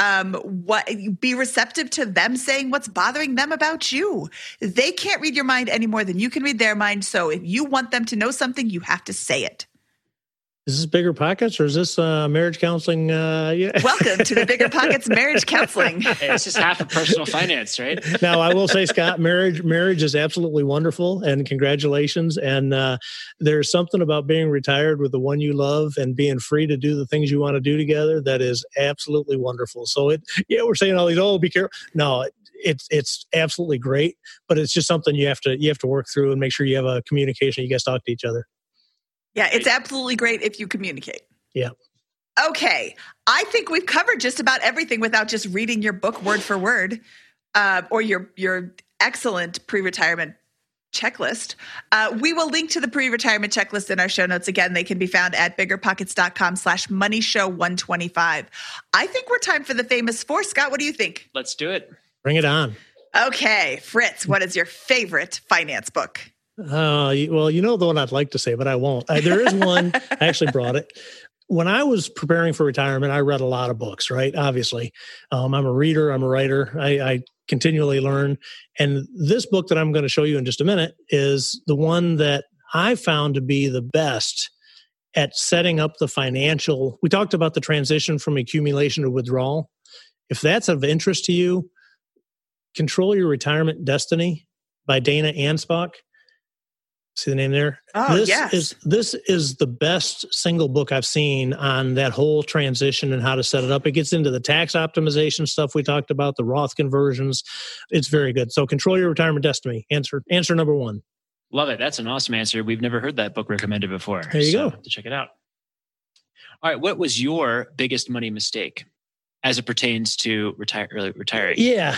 Be receptive to them saying what's bothering them about you. They can't read your mind any more than you can read their mind. So if you want them to know something, you have to say it. Is this Bigger Pockets or is this marriage counseling? Yeah. Welcome to the Bigger Pockets Marriage Counseling. Hey, this is half of personal finance, right? Now, I will say, Scott, marriage is absolutely wonderful, and congratulations. And there's something about being retired with the one you love and being free to do the things you want to do together that is absolutely wonderful. So, we're saying all these, be careful. No, it's absolutely great, but it's just something you have to work through and make sure you have a communication. You guys talk to each other. Yeah, it's absolutely great if you communicate. Yeah. Okay. I think we've covered just about everything without just reading your book word for word, or your excellent pre-retirement checklist. We will link to the pre-retirement checklist in our show notes. Again, they can be found at biggerpockets.com/moneyshow125. I think we're time for the famous four. Scott, what do you think? Let's do it. Bring it on. Okay. Fritz, what is your favorite finance book? Well, you know the one I'd like to say, but I won't. There is one. I actually brought it. When I was preparing for retirement, I read a lot of books, right? Obviously. I'm a reader. I'm a writer. I continually learn. And this book that I'm going to show you in just a minute is the one that I found to be the best at setting up the financial. We talked about the transition from accumulation to withdrawal. If that's of interest to you, Control Your Retirement Destiny by Dana Anspach. See the name there? Oh, yes. This is the best single book I've seen on that whole transition and how to set it up. It gets into the tax optimization stuff we talked about, the Roth conversions. It's very good. So Control Your Retirement Destiny. Answer number one. Love it. That's an awesome answer. We've never heard that book recommended before. There you go. To check it out. All right. What was your biggest money mistake as it pertains to early retiring? Yeah.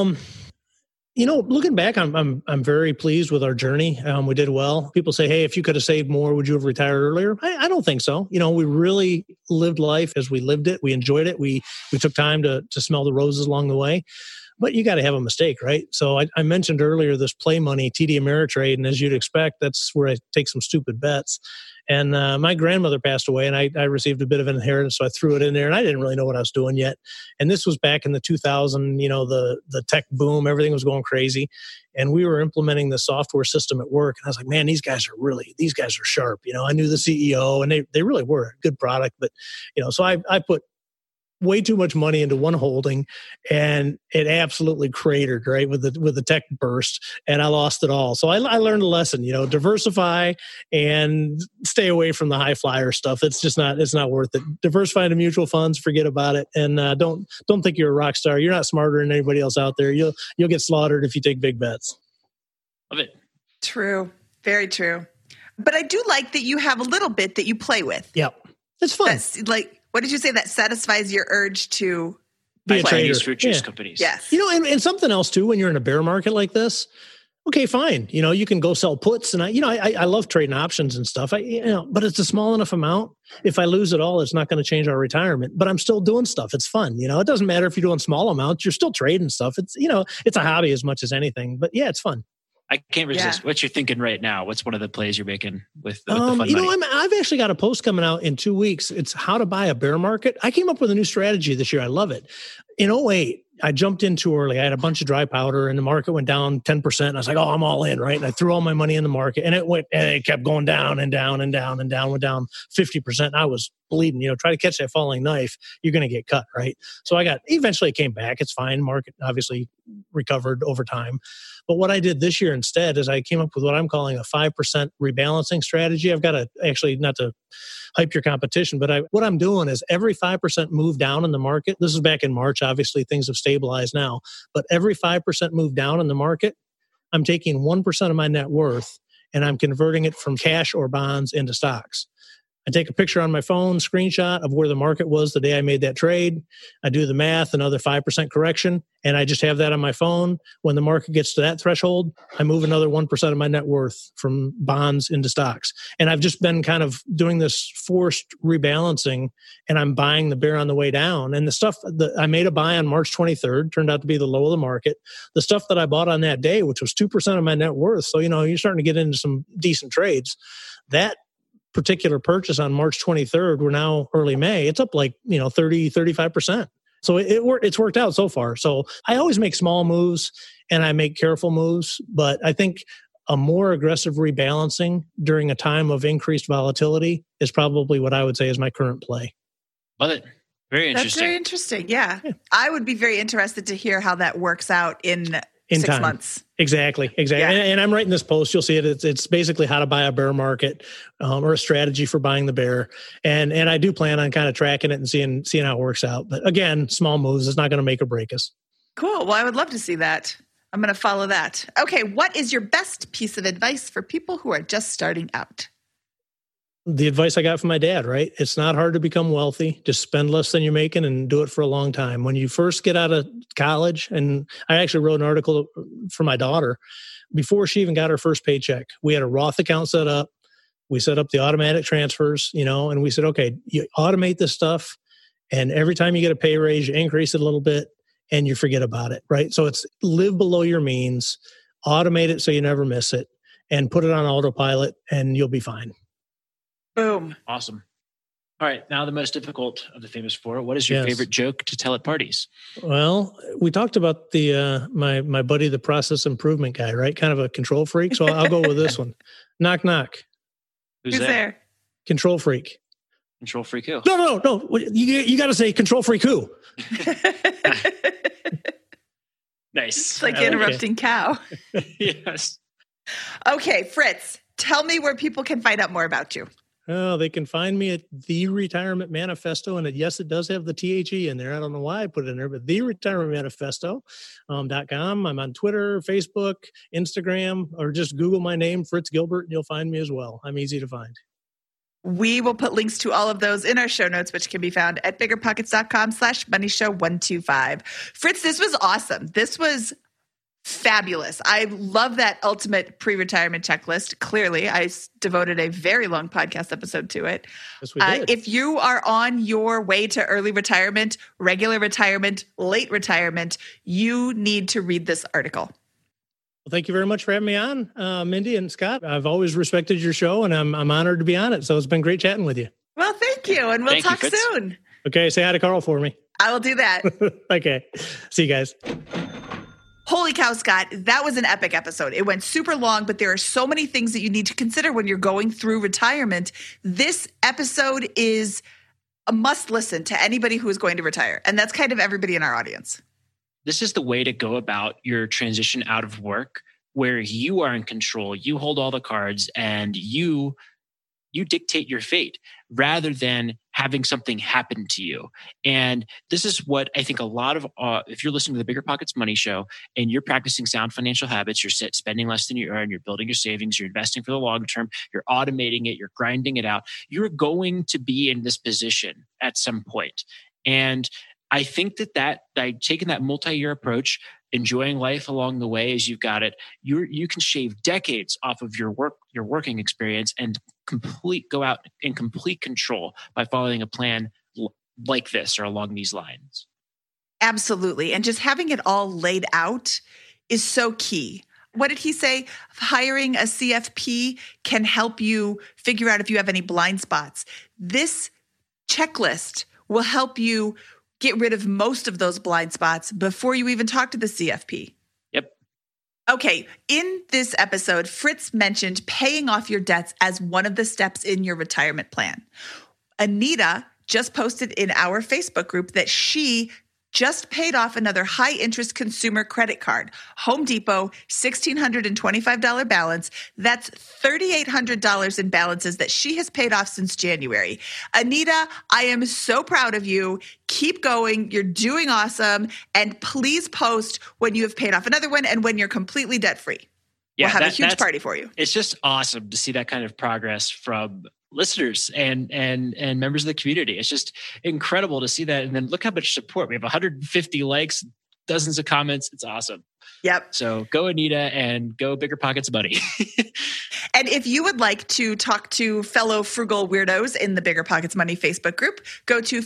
Looking back, I'm very pleased with our journey. We did well. People say, "Hey, if you could have saved more, would you have retired earlier?" I don't think so. We really lived life as we lived it. We enjoyed it. We took time to smell the roses along the way. But you got to have a mistake, right? So I mentioned earlier this play money, TD Ameritrade, and as you'd expect, that's where I take some stupid bets. And my grandmother passed away, and I received a bit of an inheritance, so I threw it in there, and I didn't really know what I was doing yet. And this was back in the 2000, the tech boom, everything was going crazy, and we were implementing the software system at work. And I was like, man, these guys are sharp. I knew the CEO, and they really were a good product. But so I put way too much money into one holding, and it absolutely cratered, right, with the tech burst, and I lost it all. So I learned a lesson, diversify and stay away from the high flyer stuff. It's not worth it. Diversify into mutual funds, forget about it, and don't think you're a rock star. You're not smarter than anybody else out there. You'll get slaughtered if you take big bets. Love it. True. Very true. But I do like that you have a little bit that you play with. Yep. It's fun. That's what did you say that satisfies your urge to be a trader? Fruit juice companies. Yes. And something else too, when you're in a bear market like this, okay, fine. You can go sell puts, and I love trading options and stuff. But it's a small enough amount. If I lose it all, it's not going to change our retirement. But I'm still doing stuff. It's fun. It doesn't matter if you're doing small amounts. You're still trading stuff. It's it's a hobby as much as anything. But yeah, it's fun. I can't resist. Yeah. What you're thinking right now? What's one of the plays you're making with the fun money? I've actually got a post coming out in 2 weeks. It's how to buy a bear market. I came up with a new strategy this year. I love it. In 2008, I jumped in too early. I had a bunch of dry powder, and the market went down 10%. And I was like, "Oh, I'm all in," right? And I threw all my money in the market, and it kept going down and down and down and down. Went down 50%. I was bleeding. Try to catch that falling knife, you're going to get cut, right? So eventually it came back. It's fine. Market obviously recovered over time. But what I did this year instead is I came up with what I'm calling a 5% rebalancing strategy. I've got to actually, not to hype your competition, but what I'm doing is every 5% move down in the market. This is back in March. Obviously, things have stabilized now. But every 5% move down in the market, I'm taking 1% of my net worth and I'm converting it from cash or bonds into stocks. I take a picture on my phone, screenshot of where the market was the day I made that trade. I do the math, another 5% correction, and I just have that on my phone. When the market gets to that threshold, I move another 1% of my net worth from bonds into stocks. And I've just been kind of doing this forced rebalancing, and I'm buying the bear on the way down. And the stuff that I made a buy on March 23rd turned out to be the low of the market. The stuff that I bought on that day, which was 2% of my net worth, so you're starting to get into some decent trades. That particular purchase on March 23rd, we're now early May, it's up 30, 35%. So it's worked out so far. So I always make small moves and I make careful moves, but I think a more aggressive rebalancing during a time of increased volatility is probably what I would say is my current play. Love it. Very interesting. That's very interesting. Yeah. I would be very interested to hear how that works out in 6 time. months. Exactly. Yeah. And I'm writing this post. You'll see it. It's basically how to buy a bear market or a strategy for buying the bear. And I do plan on kind of tracking it and seeing how it works out. But again, small moves. It's not going to make or break us. Cool. Well, I would love to see that. I'm going to follow that. Okay. What is your best piece of advice for people who are just starting out? The advice I got from my dad, right? It's not hard to become wealthy. Just spend less than you're making and do it for a long time. When you first get out of college, and I actually wrote an article for my daughter before she even got her first paycheck. We had a Roth account set up. We set up the automatic transfers, and we said, okay, you automate this stuff. And every time you get a pay raise, you increase it a little bit and you forget about it, right? So it's live below your means, automate it so you never miss it, and put it on autopilot and you'll be fine. Boom. Awesome. All right. Now the most difficult of the famous four. What is your favorite joke to tell at parties? Well, we talked about the my buddy, the process improvement guy, right? Kind of a control freak. So I'll go with this one. Knock, knock. Who's there? Control freak. Control freak who? No. You got to say control freak who. Nice. It's like interrupting cow. Yes. Okay, Fritz, tell me where people can find out more about you. Oh, they can find me at The Retirement Manifesto. And yes, it does have the THE in there. I don't know why I put it in there, but TheRetirementManifesto.com. I'm on Twitter, Facebook, Instagram, or just Google my name, Fritz Gilbert, and you'll find me as well. I'm easy to find. We will put links to all of those in our show notes, which can be found at biggerpockets.com/moneyshow125. Fritz, this was awesome. This was fabulous. I love that ultimate pre-retirement checklist. Clearly, I devoted a very long podcast episode to it. Yes, we did. If you are on your way to early retirement, regular retirement, late retirement, you need to read this article. Well, thank you very much for having me on, Mindy and Scott. I've always respected your show, and I'm honored to be on it. So it's been great chatting with you. Well, thank you, and we'll talk soon. Okay, say hi to Carl for me. I will do that. Okay, see you guys. Holy cow, Scott. That was an epic episode. It went super long, but there are so many things that you need to consider when you're going through retirement. This episode is a must listen to anybody who is going to retire. And that's kind of everybody in our audience. This is the way to go about your transition out of work, where you are in control. You hold all the cards and you dictate your fate rather than having something happen to you. And this is what I think a lot of, if you're listening to the Bigger Pockets Money Show and you're practicing sound financial habits, you're spending less than you earn, you're building your savings, you're investing for the long term, you're automating it, you're grinding it out, you're going to be in this position at some point. And I think that by taking that multi-year approach, enjoying life along the way as you've got it, you can shave decades off of your working experience and go out in complete control by following a plan like this or along these lines. Absolutely. And just having it all laid out is so key. What did he say? Hiring a CFP can help you figure out if you have any blind spots. This checklist will help you get rid of most of those blind spots before you even talk to the CFP. Yep. Okay. In this episode, Fritz mentioned paying off your debts as one of the steps in your retirement plan. Anita just posted in our Facebook group that she just paid off another high-interest consumer credit card. Home Depot, $1,625 balance. That's $3,800 in balances that she has paid off since January. Anita, I am so proud of you. Keep going. You're doing awesome. And please post when you have paid off another one and when you're completely debt-free. Yeah, we'll have a huge party for you. It's just awesome to see that kind of progress from listeners and members of the community. It's just incredible to see that. And then look how much support. We have 150 likes, dozens of comments. It's awesome. Yep. So go Anita and go Bigger Pockets Money. And if you would like to talk to fellow frugal weirdos in the Bigger Pockets Money Facebook group, go to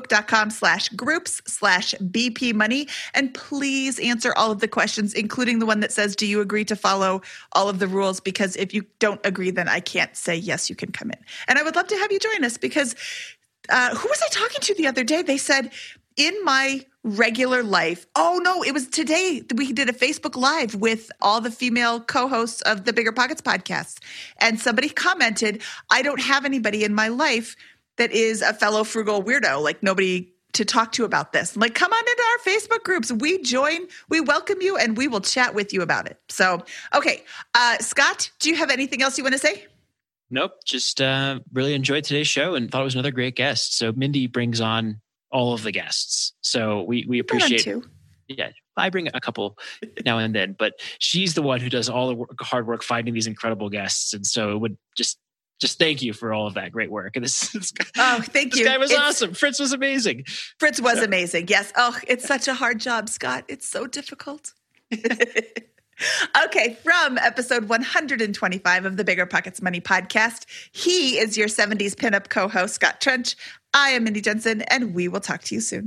facebook.com/groups/BP Money. And please answer all of the questions, including the one that says, do you agree to follow all of the rules? Because if you don't agree, then I can't say, yes, you can come in. And I would love to have you join us because who was I talking to the other day? They said, in my regular life, oh no, it was today we did a Facebook Live with all the female co-hosts of the Bigger Pockets podcast. And somebody commented, I don't have anybody in my life that is a fellow frugal weirdo, like nobody to talk to about this. I'm like, come on into our Facebook groups. We join, we welcome you, and we will chat with you about it. So, okay. Scott, do you have anything else you want to say? Nope. Just really enjoyed today's show and thought it was another great guest. So Mindy brings on all of the guests. So we appreciate it. Yeah, I bring a couple now and then, but she's the one who does all the hard work finding these incredible guests. And so it would just thank you for all of that great work. And this thank you. This guy was awesome. Fritz was amazing. Fritz was amazing. Yes. Oh, it's such a hard job, Scott. It's so difficult. Okay, from episode 125 of the Bigger Pockets Money podcast, he is your 70s pinup co-host, Scott Trench. I am Mindy Jensen, and we will talk to you soon.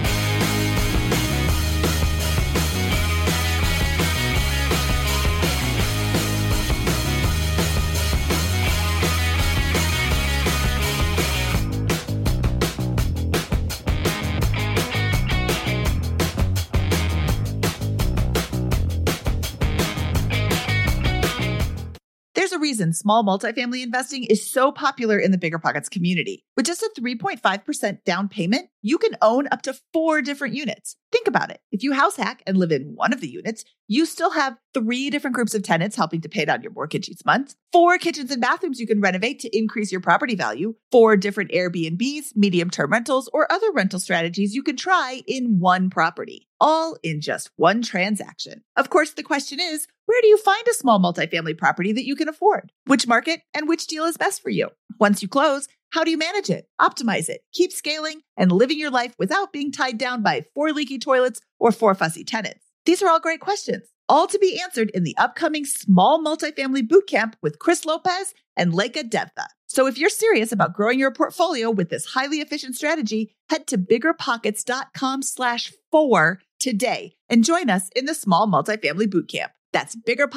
There's a reason small multifamily investing is so popular in the Bigger Pockets community. With just a 3.5% down payment, you can own up to 4 different units. Think about it. If you house hack and live in one of the units, you still have 3 different groups of tenants helping to pay down your mortgage each month, 4 kitchens and bathrooms you can renovate to increase your property value, 4 different Airbnbs, medium-term rentals, or other rental strategies you can try in one property, all in just one transaction. Of course, the question is, where do you find a small multifamily property that you can afford? Which market and which deal is best for you? Once you close, how do you manage it, optimize it, keep scaling, and living your life without being tied down by 4 leaky toilets or 4 fussy tenants? These are all great questions, all to be answered in the upcoming Small Multifamily Bootcamp with Chris Lopez and Leica Devtha. So if you're serious about growing your portfolio with this highly efficient strategy, head to biggerpockets.com/4 today and join us in the Small Multifamily Bootcamp. That's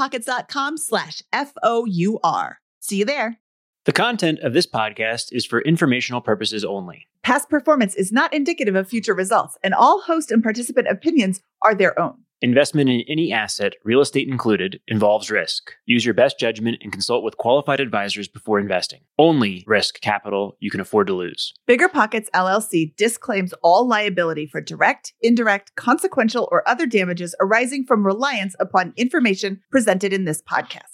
biggerpockets.com/FOUR. See you there. The content of this podcast is for informational purposes only. Past performance is not indicative of future results, and all host and participant opinions are their own. Investment in any asset, real estate included, involves risk. Use your best judgment and consult with qualified advisors before investing. Only risk capital you can afford to lose. Bigger Pockets LLC disclaims all liability for direct, indirect, consequential, or other damages arising from reliance upon information presented in this podcast.